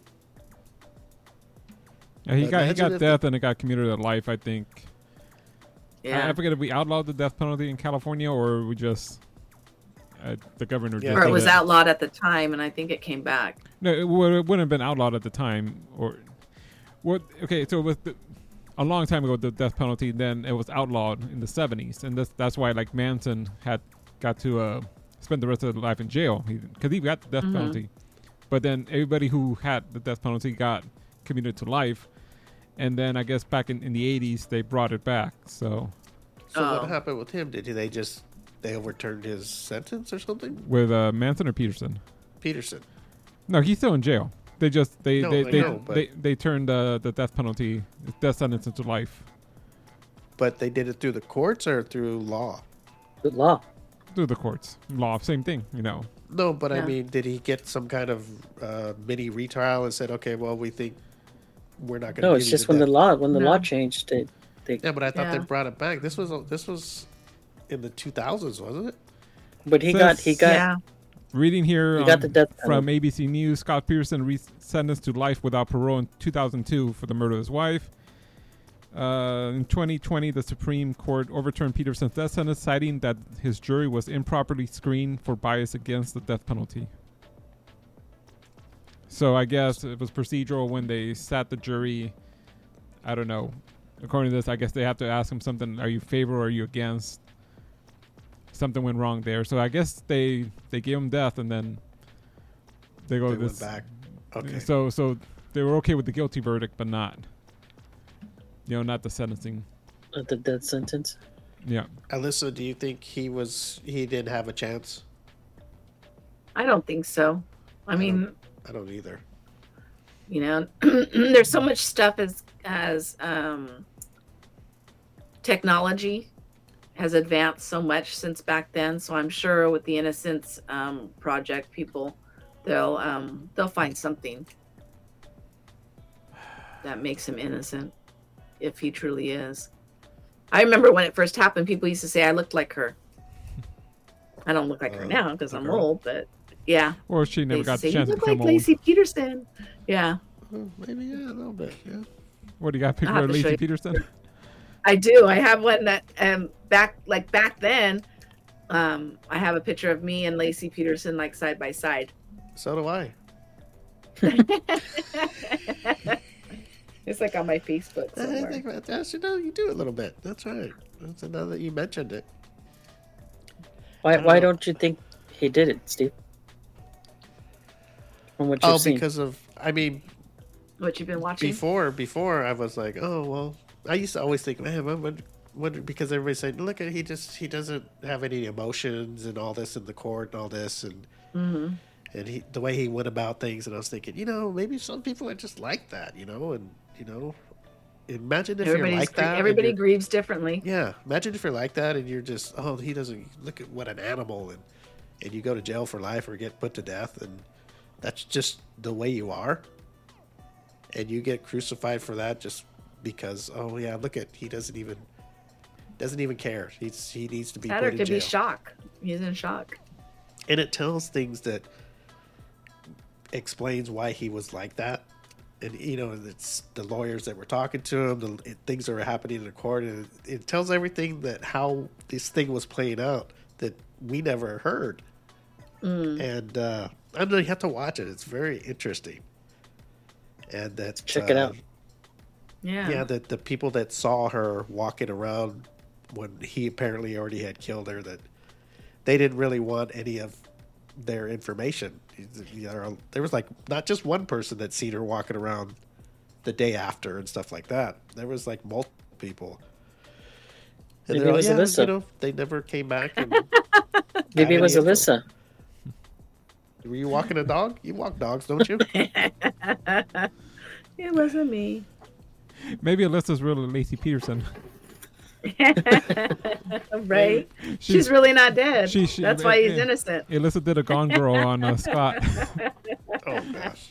Yeah, he But got he imagine got if death and it got commuted to life. I think. I, Yeah. I forget if we outlawed the death penalty in California or we just uh, the governor. Yeah. just Or it did was outlawed at the time, and I think it came back. No, it, would, it wouldn't have been outlawed at the time. Or what? Okay, so with the, a long time ago, the death penalty, then it was outlawed in the seventies, and that's that's why like Manson had got to uh, spend the rest of his life in jail because he, he got the death Mhm. penalty. But then everybody who had the death penalty got commuted to life, and then I guess back in, in the eighties they brought it back. So So Oh. what happened with him? Did they just they overturned his sentence or something? with uh, Manson or Peterson? Peterson. No, he's still in jail. They just they No, they I they, know, but- they they turned uh, the death penalty, death sentence into life But they did it through the courts or through law? Good law. through the courts. Law, same thing, you know. No, but I Yeah. mean, did he get some kind of uh, mini retrial and said, okay, well, we think we're not going to No, give it's you just the when the death. law when the law No. changed, they, they Yeah, but I thought they Yeah. brought it back. This was this was in the two thousands, wasn't it? but he Says- got he got Yeah. Reading here he got um, the death from penalty. A B C News, Scott Peterson re- sentenced to life without parole in two thousand two for the murder of his wife. Uh, in twenty twenty, the Supreme Court overturned Peterson's death sentence, citing that his jury was improperly screened for bias against the death penalty. So I guess it was procedural when they sat the jury. I don't know. According to this, I guess they have to ask him something. Are you favor or are you against? Something went wrong there. So I guess they they gave him death and then they go They went this. back. Okay. So so they were okay with the guilty verdict, but not, you know, not the sentencing. uh, the death sentence. Yeah. Alyssa, do you think he was he didn't have a chance? I don't think so. I I mean, I don't either. you know, there's so much stuff as as um, technology has advanced so much since back then. So I'm sure with the Innocence um, Project, people they'll um, they'll find something that makes him innocent if he truly is. I remember when it first happened, people used to say I looked like her. I don't look like her Uh, now because the I'm girl? old, but yeah, Or she never they got say the you chance to look like become old. Lacey Peterson. Yeah. Oh, maybe yeah, a little bit. Yeah. What do you got? a Picture I'll of have to show Lacey you. Peterson? I do. I have one that um back like back then. Um, I have a picture of me and Lacey Peterson like side by side. So do I. It's like on my Facebook I didn't somewhere. think about that. You know, you do a little bit. That's right. That's another that you mentioned it. Why I don't why know. don't you think he did it, Steve? From what you've Oh, seen. because of I mean, What you've been watching? before before I was like, oh well. I used to always think, man, what, what, what because everybody's saying, look at he just he doesn't have any emotions and all this in the court and all this and hmm and he the way he went about things, and I was thinking, you know, maybe some people are just like that, you know, and you know, imagine if you're Everybody's like that. and everybody you're- grieves differently. Yeah, imagine if you're like that and you're just, oh, he doesn't look at what an animal, and and you go to jail for life or get put to death, and that's just the way you are, and you get crucified for that just because, oh yeah, look at he doesn't even doesn't even care. He's he needs to be That put or in could jail, be shock. He's in shock. and it tells things that explains why he was like that. And, you know, it's the lawyers that were talking to him, the it, things that were happening in the court. And it, it tells everything that how this thing was playing out that we never heard. Mm. And uh, I don't know, you have to watch it. It's very interesting. And that's Check it uh, out. Yeah. Yeah, the, the people that saw her walking around when he apparently already had killed her, that they didn't really want any of their information. You know, there was like not just one person that seen her walking around the day after and stuff like that. There was like multiple people. And Maybe they're it was like, yeah, Alyssa. you know, they never came back. And Maybe it have was any info. Alyssa. Were you walking a dog? You walk dogs, don't you? It wasn't me. Maybe Alyssa's really Lacey Peterson. Right? She- She's really not dead. she- she- That's why he's yeah. innocent. Alyssa did a Gone Girl on uh, Scott. Oh gosh.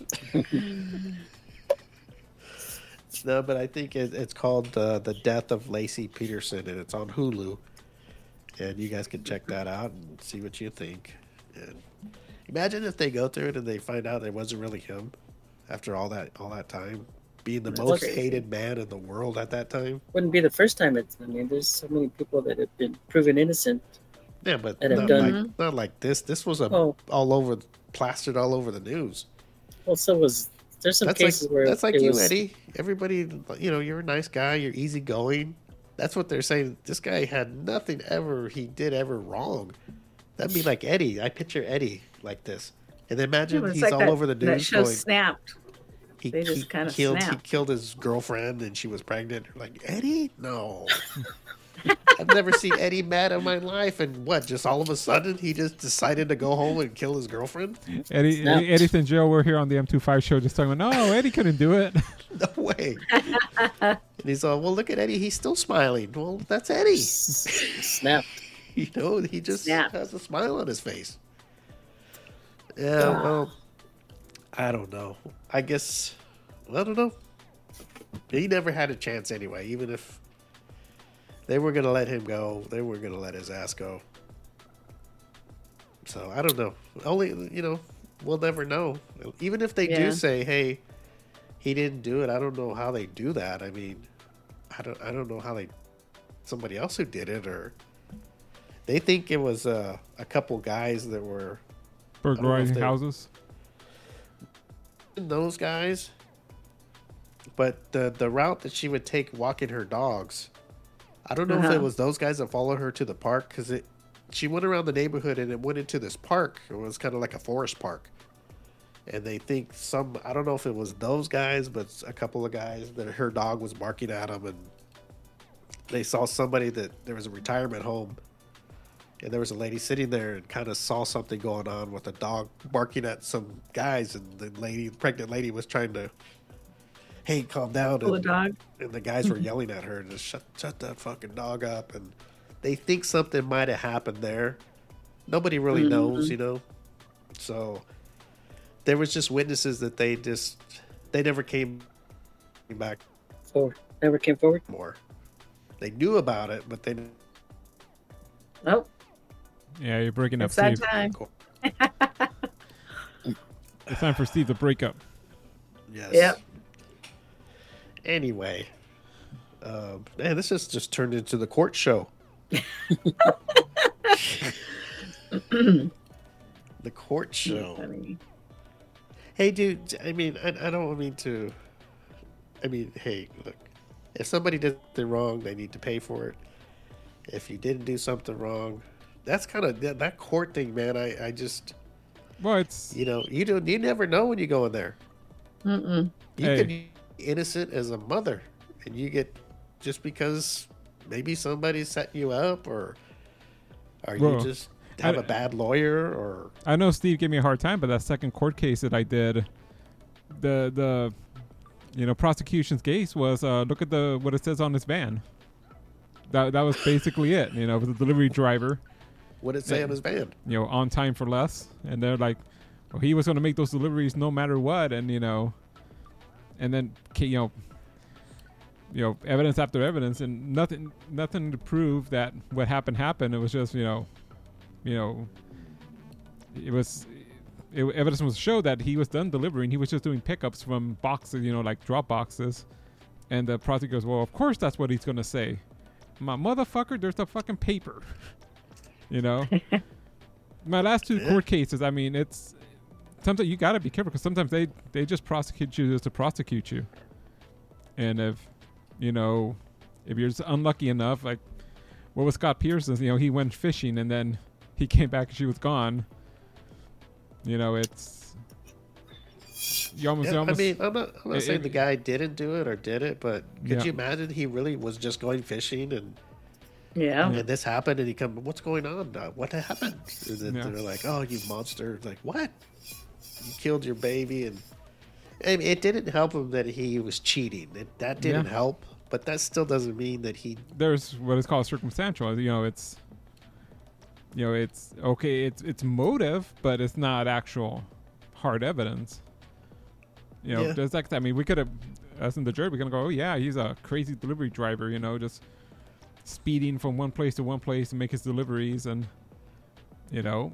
No, but I think it, it's called uh, The Death of Lacey Peterson, and it's on Hulu. And you guys can check that out and see what you think. And imagine if they go through it and they find out it wasn't really him after all that all that time, being the That's most crazy. hated man in the world at that time. Wouldn't be the first time. It's. I mean, there's so many people that have been proven innocent. Yeah, but And have not done- like not like this. This was a Oh. all over, plastered all over the news. Well, so was there's some That's cases like where that's like it you, was, Eddie. Everybody, you know, you're a nice guy. You're easygoing. That's what they're saying. This guy had nothing ever he did ever wrong. That'd be like Eddie. I picture Eddie like this, and then imagine It was he's like all that, over the that news show going. Snapped. He, they just he kinda killed. He snap. killed his girlfriend, and she was pregnant. Like Eddie, no. I've never seen Eddie mad in my life, and what? Just all of a sudden, he just decided to go home and kill his girlfriend. Eddie, Snapped. Eddie, Eddie and Joe were here on the M twenty-five show just talking about, no, Eddie couldn't do it. No way. And he's all, well, look at Eddie. He's still smiling. Well, that's Eddie. snapped. You know, he just Snap. has a smile on his face. Yeah, well, I don't know. I guess, I don't know. He never had a chance anyway. Even if they were going to let him go, they were going to let his ass go. So, I don't know. Only, you know, we'll never know. Even if they Yeah. do say, hey, he didn't do it, I don't know how they do that. I mean, I don't, I don't know how they, somebody else who did it, or they think it was uh, a couple guys that were Burglarizing they- houses. those guys. But the the route that she would take walking her dogs, I don't know if Uh-huh. it was those guys that followed her to the park, because it she went around the neighborhood and it went into this park. It was kind of like a forest park. And they think some, I don't know if it was those guys, but a couple of guys that her dog was barking at them, and they saw somebody that there was a retirement home, and there was a lady sitting there and kind of saw something going on with a dog barking at some guys, and the lady, the pregnant lady, was trying to, hey, calm down, Pull the and, dog. and the guys were yelling at her, just shut, shut that fucking dog up, and they think something might have happened there. Nobody really Mhm. knows, you know. So there was just witnesses that they just they never came back Forward. Never came forward. more. They knew about it, but they Oh, Yeah, you're breaking up, it's that Steve. time. It's time for Steve to break up. Yes. Yep. Anyway, um, man, this has just turned into the court show. The court show. Funny. Hey, dude. I mean, I, I don't mean to. I mean, hey, look. If somebody did something wrong, they need to pay for it. If you didn't do something wrong, that's kind of that, that court thing, man. I, I just, Well, it's you know, you don't, you never know when you go in there. Mm-mm. You Hey. could be innocent as a mother, and you get just because maybe somebody set you up, or or Well, you just have I- a bad lawyer, or I know Steve gave me a hard time, but that second court case that I did, the the you know prosecution's case was uh, look at the what it says on his van. That that was basically it. You know, with the delivery driver, what did it say Yeah. on his van? you know, on time for less, and they're like, well, he was going to make those deliveries no matter what, and you know, and then ca- you know, you know, evidence after evidence, and nothing nothing to prove that what happened happened. It was just you know, you know, it was it, evidence was show that he was done delivering. He was just doing pickups from boxes, you know, like drop boxes. And the prosecutor goes, well, of course that's what he's going to say. My motherfucker, there's the fucking paper. You know? My last two Yeah. court cases, I mean, it's... Sometimes you got to be careful because sometimes they, they just prosecute you just to prosecute you. And if, you know, if you're just unlucky enough, like, what was Scott Pearson's? You know, he went fishing and then he came back and she was gone. You know, it's... You almost, you Yeah, I almost, mean, I'm not, I'm not it- saying it- the guy didn't do it or did it, but could Yeah. you imagine he really was just going fishing and Yeah. and this happened and he come, what's going on? Uh, what happened? And then Yeah. they're like, oh, you monster! Like what? You killed your baby, and I mean, it didn't help him that he was cheating. It, that didn't Yeah. help, but that still doesn't mean that he. there's what is called circumstantial. You know, it's, you know, it's okay. It's it's motive, but it's not actual hard evidence. You know, Yeah. there's like I mean, we could have, us in the jury, we can go, oh yeah, he's a crazy delivery driver. You know, just speeding from one place to one place to make his deliveries, and you know,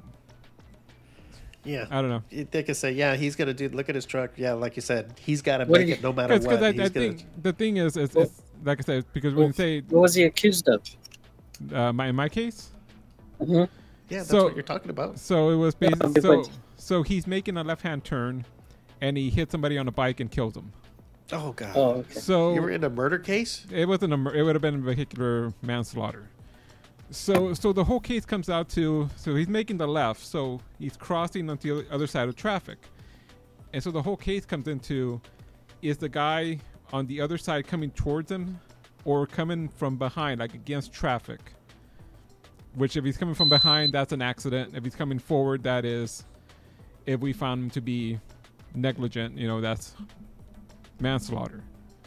Yeah, I don't know. they could say, yeah, he's gonna do. Look at his truck. Yeah, like you said, he's got to What make did it he- no matter Because what. I, I He's gonna. think the thing is, is, Well- is like I said, because when you say What was he accused of? uh, my in my case. hmm Yeah, that's So- what you're talking about. So it was Yeah, basically but- so so he's making a left-hand turn, and he hits somebody on a bike and kills him. Oh god. Oh, okay. So You were in a murder case? it wasn't a mur- it would have been vehicular manslaughter. So so the whole case comes out to so he's making the left, so he's crossing onto the other side of traffic, and so the whole case comes into is the guy on the other side coming towards him, or coming from behind, like against traffic. Which if he's coming from behind, that's an accident. If he's coming forward, that is, if we found him to be negligent, you know, that's manslaughter.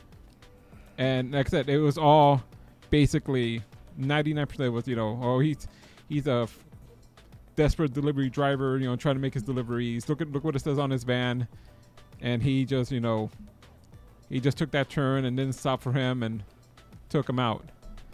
And like I said, it was all basically ninety-nine percent was, you know, oh, he's he's a f- desperate delivery driver, you know, trying to make his deliveries. Look at look what it says on his van, and he just, you know, he just took that turn and didn't stop for him and took him out.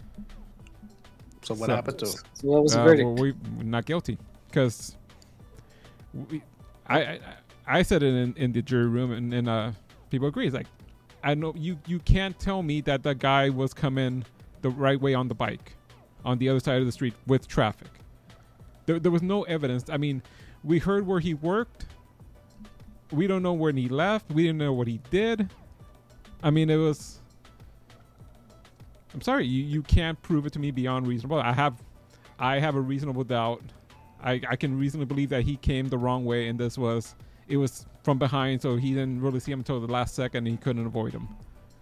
So what So- happened to him? So what was the Uh, verdict? well, we we're not guilty because we, I, I I said it in, in the jury room, and, and uh, people agree. It's like, I know you you can't tell me that the guy was coming the right way on the bike, on the other side of the street with traffic. There there was no evidence. I mean, we heard where he worked. We don't know when he left. We didn't know what he did. I mean, it was. I'm sorry, you, you can't prove it to me beyond reasonable. I have, I have a reasonable doubt. I, I can reasonably believe that he came the wrong way, and this was, it was from behind, so he didn't really see him until the last second, and he couldn't avoid him.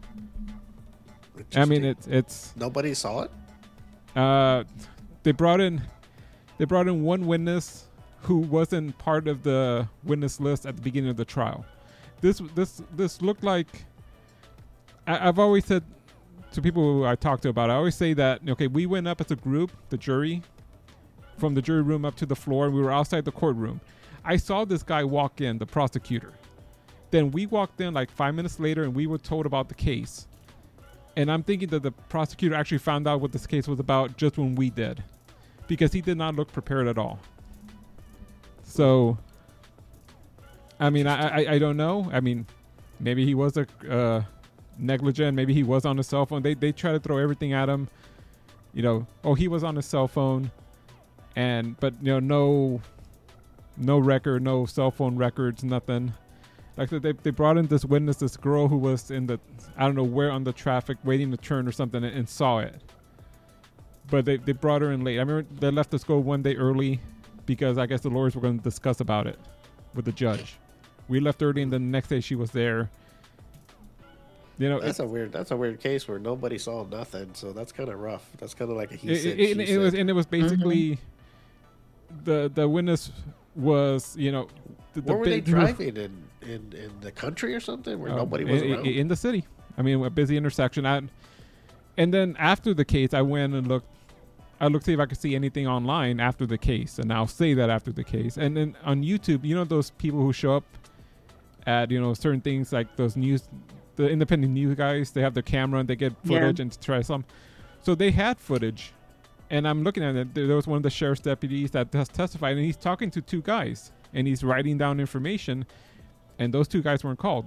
I mean, it's it's. Nobody saw it. Uh, they brought in, they brought in one witness who wasn't part of the witness list at the beginning of the trial. This this this looked like. I, I've always said to people who I talk to about it, I always say that, okay, we went up as a group, the jury, from the jury room up to the floor, and we were outside the courtroom. I saw this guy walk in, the prosecutor. Then we walked in like five minutes later, and we were told about the case. And I'm thinking that the prosecutor actually found out what this case was about just when we did, because he did not look prepared at all. So, I mean, I I, I don't know. I mean, maybe he was a uh, negligent. Maybe he was on his cell phone. They they try to throw everything at him. You know, oh, he was on his cell phone, and but you know, no, no record, no cell phone records, nothing. Like they they brought in this witness, this girl who was in the I don't know where on the traffic waiting to turn or something, and, and saw it. But they they brought her in late. I remember they left us go one day early because I guess the lawyers were going to discuss about it with the judge. We left early, and then the next day she was there. You know, That's a weird. That's a weird case where nobody saw nothing. So that's kind of rough. That's kind of like a he it, said. it, she it was, said. and it was basically the the witness was, you know, the, the Where were they big group- driving in, in in the country or something where Um, nobody was in, around? in the city. I mean, a busy intersection. I, and then after the case, I went and looked. I looked to see if I could see anything online after the case, and I'll say that after the case. And then on YouTube, you know those people who show up at, you know, certain things like those news, the independent news guys. They have their camera and they get Yeah. footage and try some. So they had footage, and I'm looking at it. There was one of the sheriff's deputies that has testified, and he's talking to two guys. and he's writing down information, and those two guys weren't called.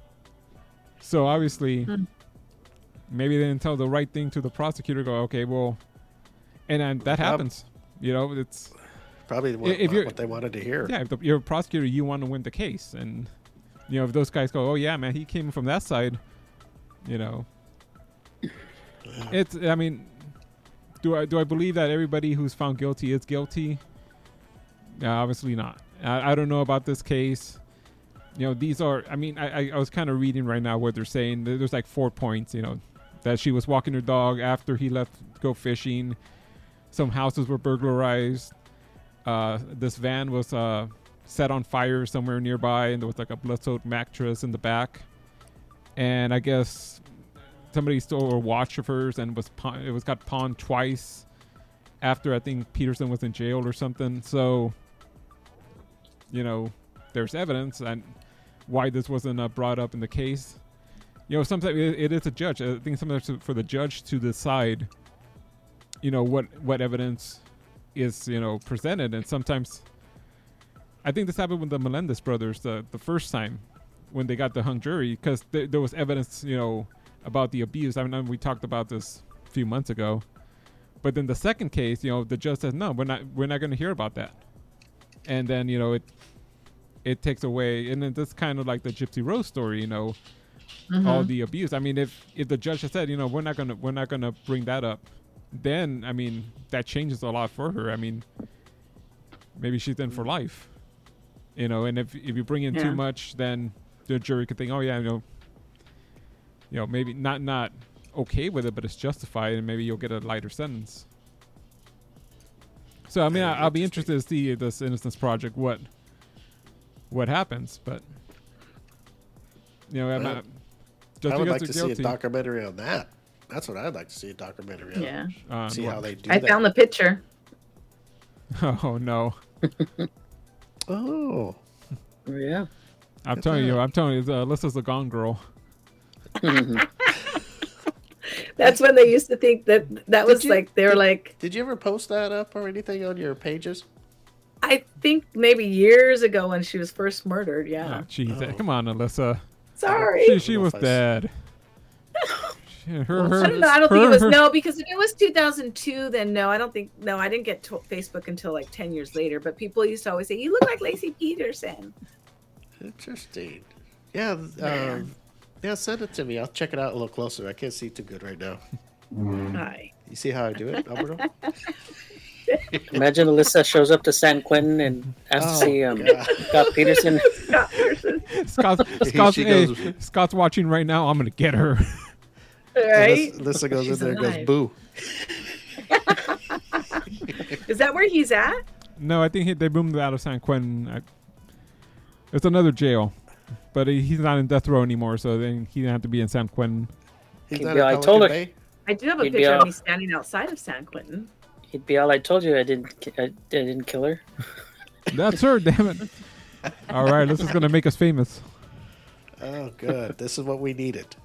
So obviously, Hmm. maybe they didn't tell the right thing to the prosecutor. Go, okay, well, and, and that Prob- happens. You know, it's Probably what, If you're- what they wanted to hear. yeah. If the, you're a prosecutor, you want to win the case, and you know, if those guys go, oh yeah, man, he came from that side. You know, it's. I mean, do I do I believe that everybody who's found guilty is guilty? Uh, obviously not. I, I don't know about this case. You know, these are. I mean, I I, I was kind of reading right now what they're saying. There- There's like four points. You know, that she was walking her dog after he left to go fishing. Some houses were burglarized. Uh, this van was uh, set on fire somewhere nearby, and there was like a blood-soaked mattress in the back. And I guess somebody stole a watch of hers, and was pawn- it was got pawned twice after I think Peterson was in jail or something. So, you know, there's evidence and why this wasn't uh, brought up in the case. You know, sometimes it, it is a judge. I think sometimes for the judge to decide, you know, what what evidence is, you know, presented, and sometimes I think this happened with the Melendez brothers the the first time when they got the hung jury, because th- there was evidence, you know, about the abuse. I mean, we talked about this a few months ago, but then the second case, you know, the judge says no, we're not we're not going to hear about that, and then you know it it takes away, and then this kind of like the Gypsy Rose story, you know, Mhm. all the abuse. I mean, if if the judge had said, you know, we're not gonna we're not gonna bring that up, then I mean that changes a lot for her. I mean, maybe she's in for life, you know. And if if you bring in Yeah. too much, then the jury could think, oh yeah, you know, you know, maybe not not okay with it, but it's justified, and maybe you'll get a lighter sentence. So I mean, Yeah, I, I'll be interesting. interested to see this Innocence Project what what happens, but you know, I'm Well, not. Just I would because like to they're see a guilty. documentary on that. That's what I'd like to see, a documentary on. Yeah. Uh, See what- how they do I that. found the picture. Oh no! Oh, Yeah. I'm Get telling you, that. I'm telling you, uh, Alyssa's the Gone Girl. That's when they used to think that that was you- like they were did- like did you ever post that up or anything on your pages? I think maybe years ago when she was first murdered. Yeah. Oh, jeez, Oh. come on, Alyssa. Sorry. She, I she don't know was if I s- dead. She- her, Well, her, I don't know. I don't think her- it was her- no because if it was two thousand two, then no. I don't think no. I didn't get to Facebook until like ten years later. But people used to always say, "You look like Lacey Peterson." Interesting. Yeah, um, yeah. Send it to me. I'll check it out a little closer. I can't see too good right now. Hi. You see how I do it, Alberto? Imagine Alyssa shows up to San Quentin and asks Oh, to see um, God. Scott Peterson. Scott Peterson. Scott's, Here Scott's, she hey, goes. Scott's watching right now. I'm gonna get her. Right? Alyssa, Alyssa goes She's in there and goes, alive. boo. Is that where he's at? No, I think he, they moved out of San Quentin. I, it's another jail, but he, he's not in death row anymore, so then he didn't have to be in San Quentin. He's Yeah, not in I Pelican told her- Bay? I do have a He'd be picture of off. me standing outside of San Quentin. He'd be all, I told you I didn't, ki- I, I didn't kill her. That's her, damn it. All right, this is gonna make us famous. Oh, good. This is what we needed.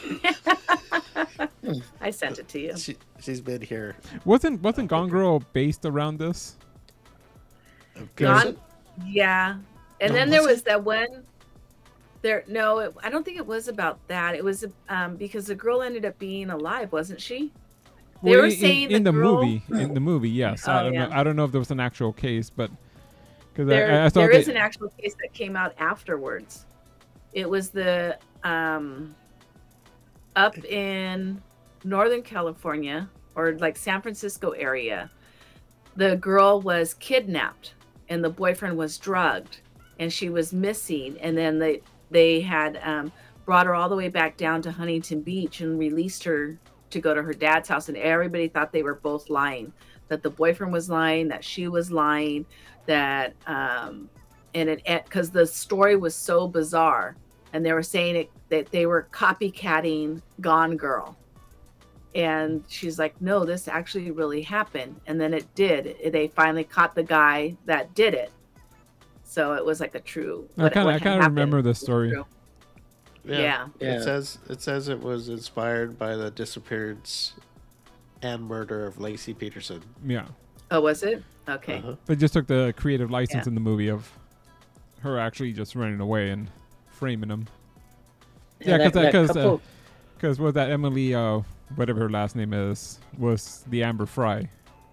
I sent it to you. She, she's been here. Wasn't wasn't Gone Girl based around this? Peterson? Yeah. And No, then there was was that one. There, no, it, I don't think it was about that. It was um, because the girl ended up being alive, wasn't she? They Well, were in, saying in the the girl- movie. In the movie, yes. I Oh, don't yeah. know. I don't know if there was an actual case, but because There, I, I saw there they- is an actual case that came out afterwards. It was the um, up in Northern California or like San Francisco area. The girl was kidnapped and the boyfriend was drugged and she was missing. And then they they had um, brought her all the way back down to Huntington Beach and released her to go to her dad's house. And everybody thought they were both lying, that the boyfriend was lying, that she was lying, that um, and it because the story was so bizarre, and they were saying it that they were copycatting Gone Girl, and she's like, no, this actually really happened, and then it did. They finally caught the guy that did it, so it was like a true. I what- kind of what I kind of happened remember this was story. true. Yeah. It Yeah. says it says it was inspired by the disappearance and murder of Lacey Peterson. Yeah, Oh, was it? Okay. Uh-huh. they just took the creative license Yeah. in the movie of her actually just running away and framing him. Yeah, Yeah, that- because that because couple- because what that Emily, uh, whatever her last name is, was the Amber Fry.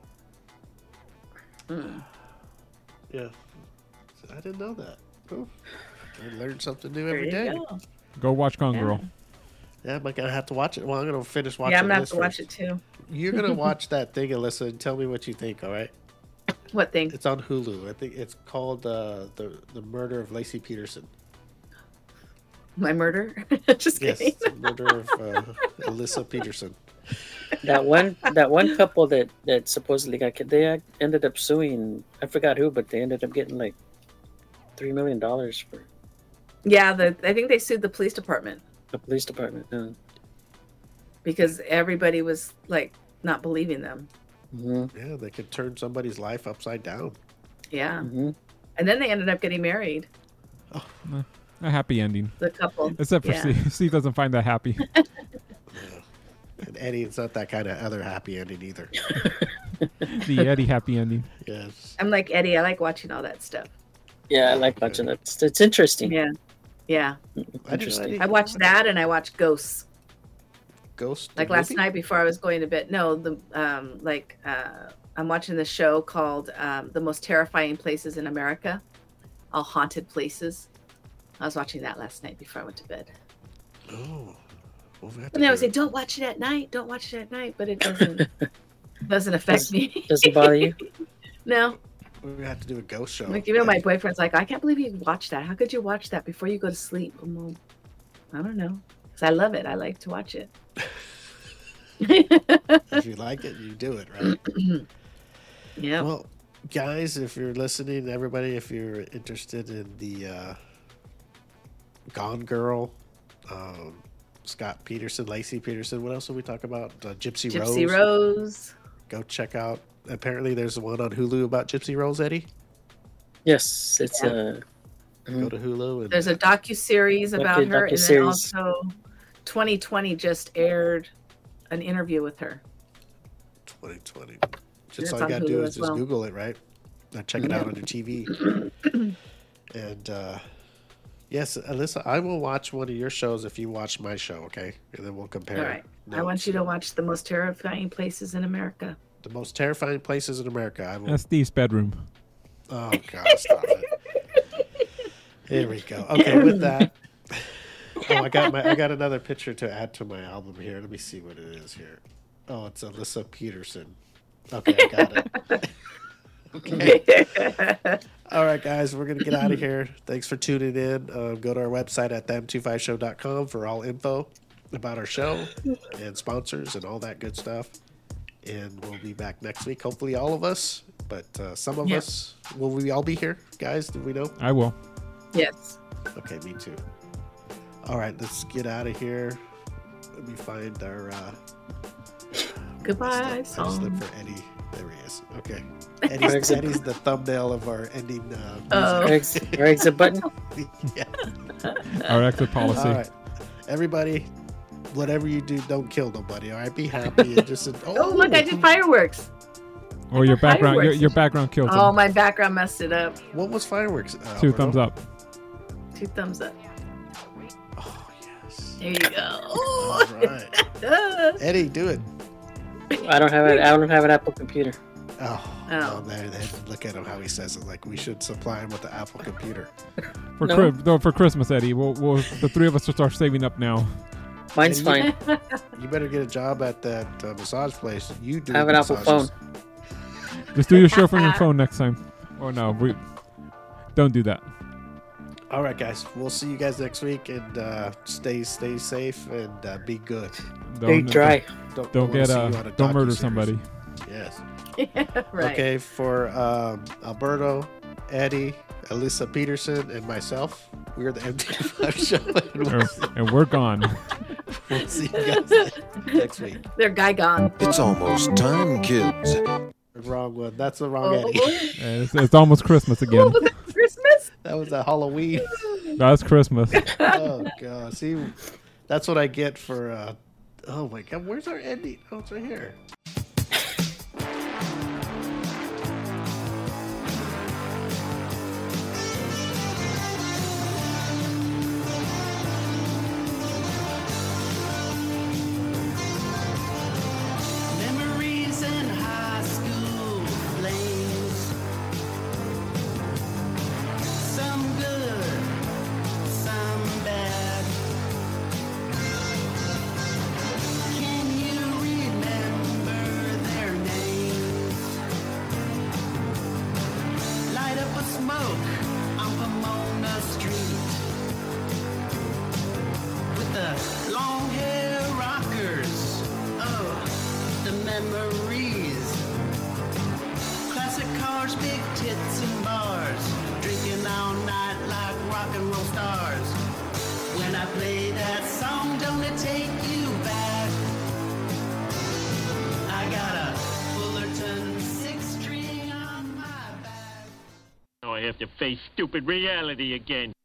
Mm. Yeah. I didn't know that. Cool. I learn something new There every you day. go. Go watch Gone Yeah. Girl. Yeah, I'm gonna have to watch it. Well, I'm gonna finish watching Yeah, I'm gonna have this to watch first. it too. You're gonna watch that thing, Alyssa, and tell me what you think. All right? What thing? It's on Hulu. I think it's called uh, the the Murder of Lacey Peterson. My murder? Just Yes, kidding. the Murder of uh, Alyssa Peterson. that one that one couple that that supposedly got killed, they ac- ended up suing. I forgot who, but they ended up getting like three million dollars for Yeah, the, I think they sued the police department the police department. Uh, because everybody was like not believing them. hmm Yeah, they could turn somebody's life upside down. Yeah. hmm And then they ended up getting married, A happy ending, the couple. except for Yeah. Steve. Steve doesn't find that happy. Yeah. And Eddie, it's not that kind of other happy ending either. The Eddie happy ending. Yes. I'm like Eddie. I like watching all that stuff. Yeah, I like watching it. It's, it's interesting. Yeah. Yeah. I just Interesting. I watched that and I watched Ghosts. Ghost. Like the last movie? night before I was going to bed. No, the um like uh I'm watching this show called um The Most Terrifying Places in America. All haunted places. I was watching that last night before I went to bed. Oh. Well, we have to And they do always say, it. "Don't watch it at night. Don't watch it at night." But it doesn't doesn't affect me. Doesn't bother you? No. We have to do a ghost show. Like even my boyfriend's like, "I can't believe you watched that. How could you watch that before you go to sleep?" I'm like, I don't know. Because I love it. I like to watch it. If you like it, you do it, right? Yeah. Well, guys, if you're listening, everybody, if you're interested in the uh, Gone Girl, um, Scott Peterson, Lacey Peterson, what else did we talk about? Uh, Gypsy, Gypsy Rose. Rose. Go check out. Apparently, there's one on Hulu about Gypsy Rose, Eddie. Yes, it's Yeah. uh, Go to Hulu. And There's a docu series about Docu- her, and then docu-series. also twenty twenty just aired an interview with her. twenty twenty. It's Just all you on gotta do Hulu is as just well. Google it, right? Or check it out on your T V. And uh, yes, Alyssa, I will watch one of your shows if you watch my show, okay? And then we'll compare. All right. I notes. want you to watch The Most Terrifying Places in America. The most terrifying places in America. I will. That's Steve's bedroom. Oh God, stop it! Here we go. Okay, with that. Oh, I got my. I got another picture to add to my album here. Let me see what it is here. Oh, it's Alyssa Peterson. Okay, I got it. Okay. All right, guys, we're gonna get out of here. Thanks for tuning in. Uh, go to our website at the m twenty-five show dot com for all info about our show and sponsors and all that good stuff. And we'll be back next week. Hopefully, all of us, but uh, some of Yeah. us. Will we all be here, guys? Do we know? I will. Yes. Okay, me too. All right, let's get out of here. Let me find our. Uh, Goodbye, I just song. look for Eddie. There he is. Okay, Eddie's, Eddie's the thumbnail of our ending. Uh, music. Oh. your, ex- your exit button. Yeah. Our exit policy. All right, everybody. Whatever you do, don't kill nobody. All right, be happy and just. Oh, Oh, look, I did fireworks. Or your background. Your, Fireworks. your background killed Oh, him. my background messed it up. What was fireworks? Uh, Two Alberto? thumbs up. Two thumbs up. Oh yes. There you go. All right, Ah. Eddie, do it. I don't have it. I don't have an Apple computer. Oh, Oh. oh man, look at him how he says it. Like we should supply him with the Apple computer. For No. Chri- no, for Christmas, Eddie. We'll, we'll the three of us will start saving up now. Mine's And fine. You better get a job at that uh, massage place. You do. I have an Apple phone. massages. Just do your show from your phone next time. Or no, we don't do that. All right, guys. We'll see you guys next week, and uh, stay stay safe and uh, be good. Stay Don't dry. Don't, Don't wanna get see uh, you on a don't murder docuseries. somebody. Yes. Right. Okay. For um, Alberto, Eddie, Alyssa Peterson, and myself, we're the M T five Show, and we'll Or- see, and we're gone. we'll see you guys next week. They're guy gone. It's almost time, kids. Wrong one. That's the wrong Eddie. Oh, And it's, it's almost Christmas again. was it Christmas? That was a Halloween. That's Christmas. Oh god. See, that's what I get for. Uh, oh my god. Where's our ending? Oh, it's right here. Oak on Pomona Street with the long hair rockers. Oh, the memories. Classic cars, big tits and bars, drinking all night like rock and roll stars. When I play that song, don't it take you back? I got a Fullerton six string on my back. Now I have to face stupid reality again.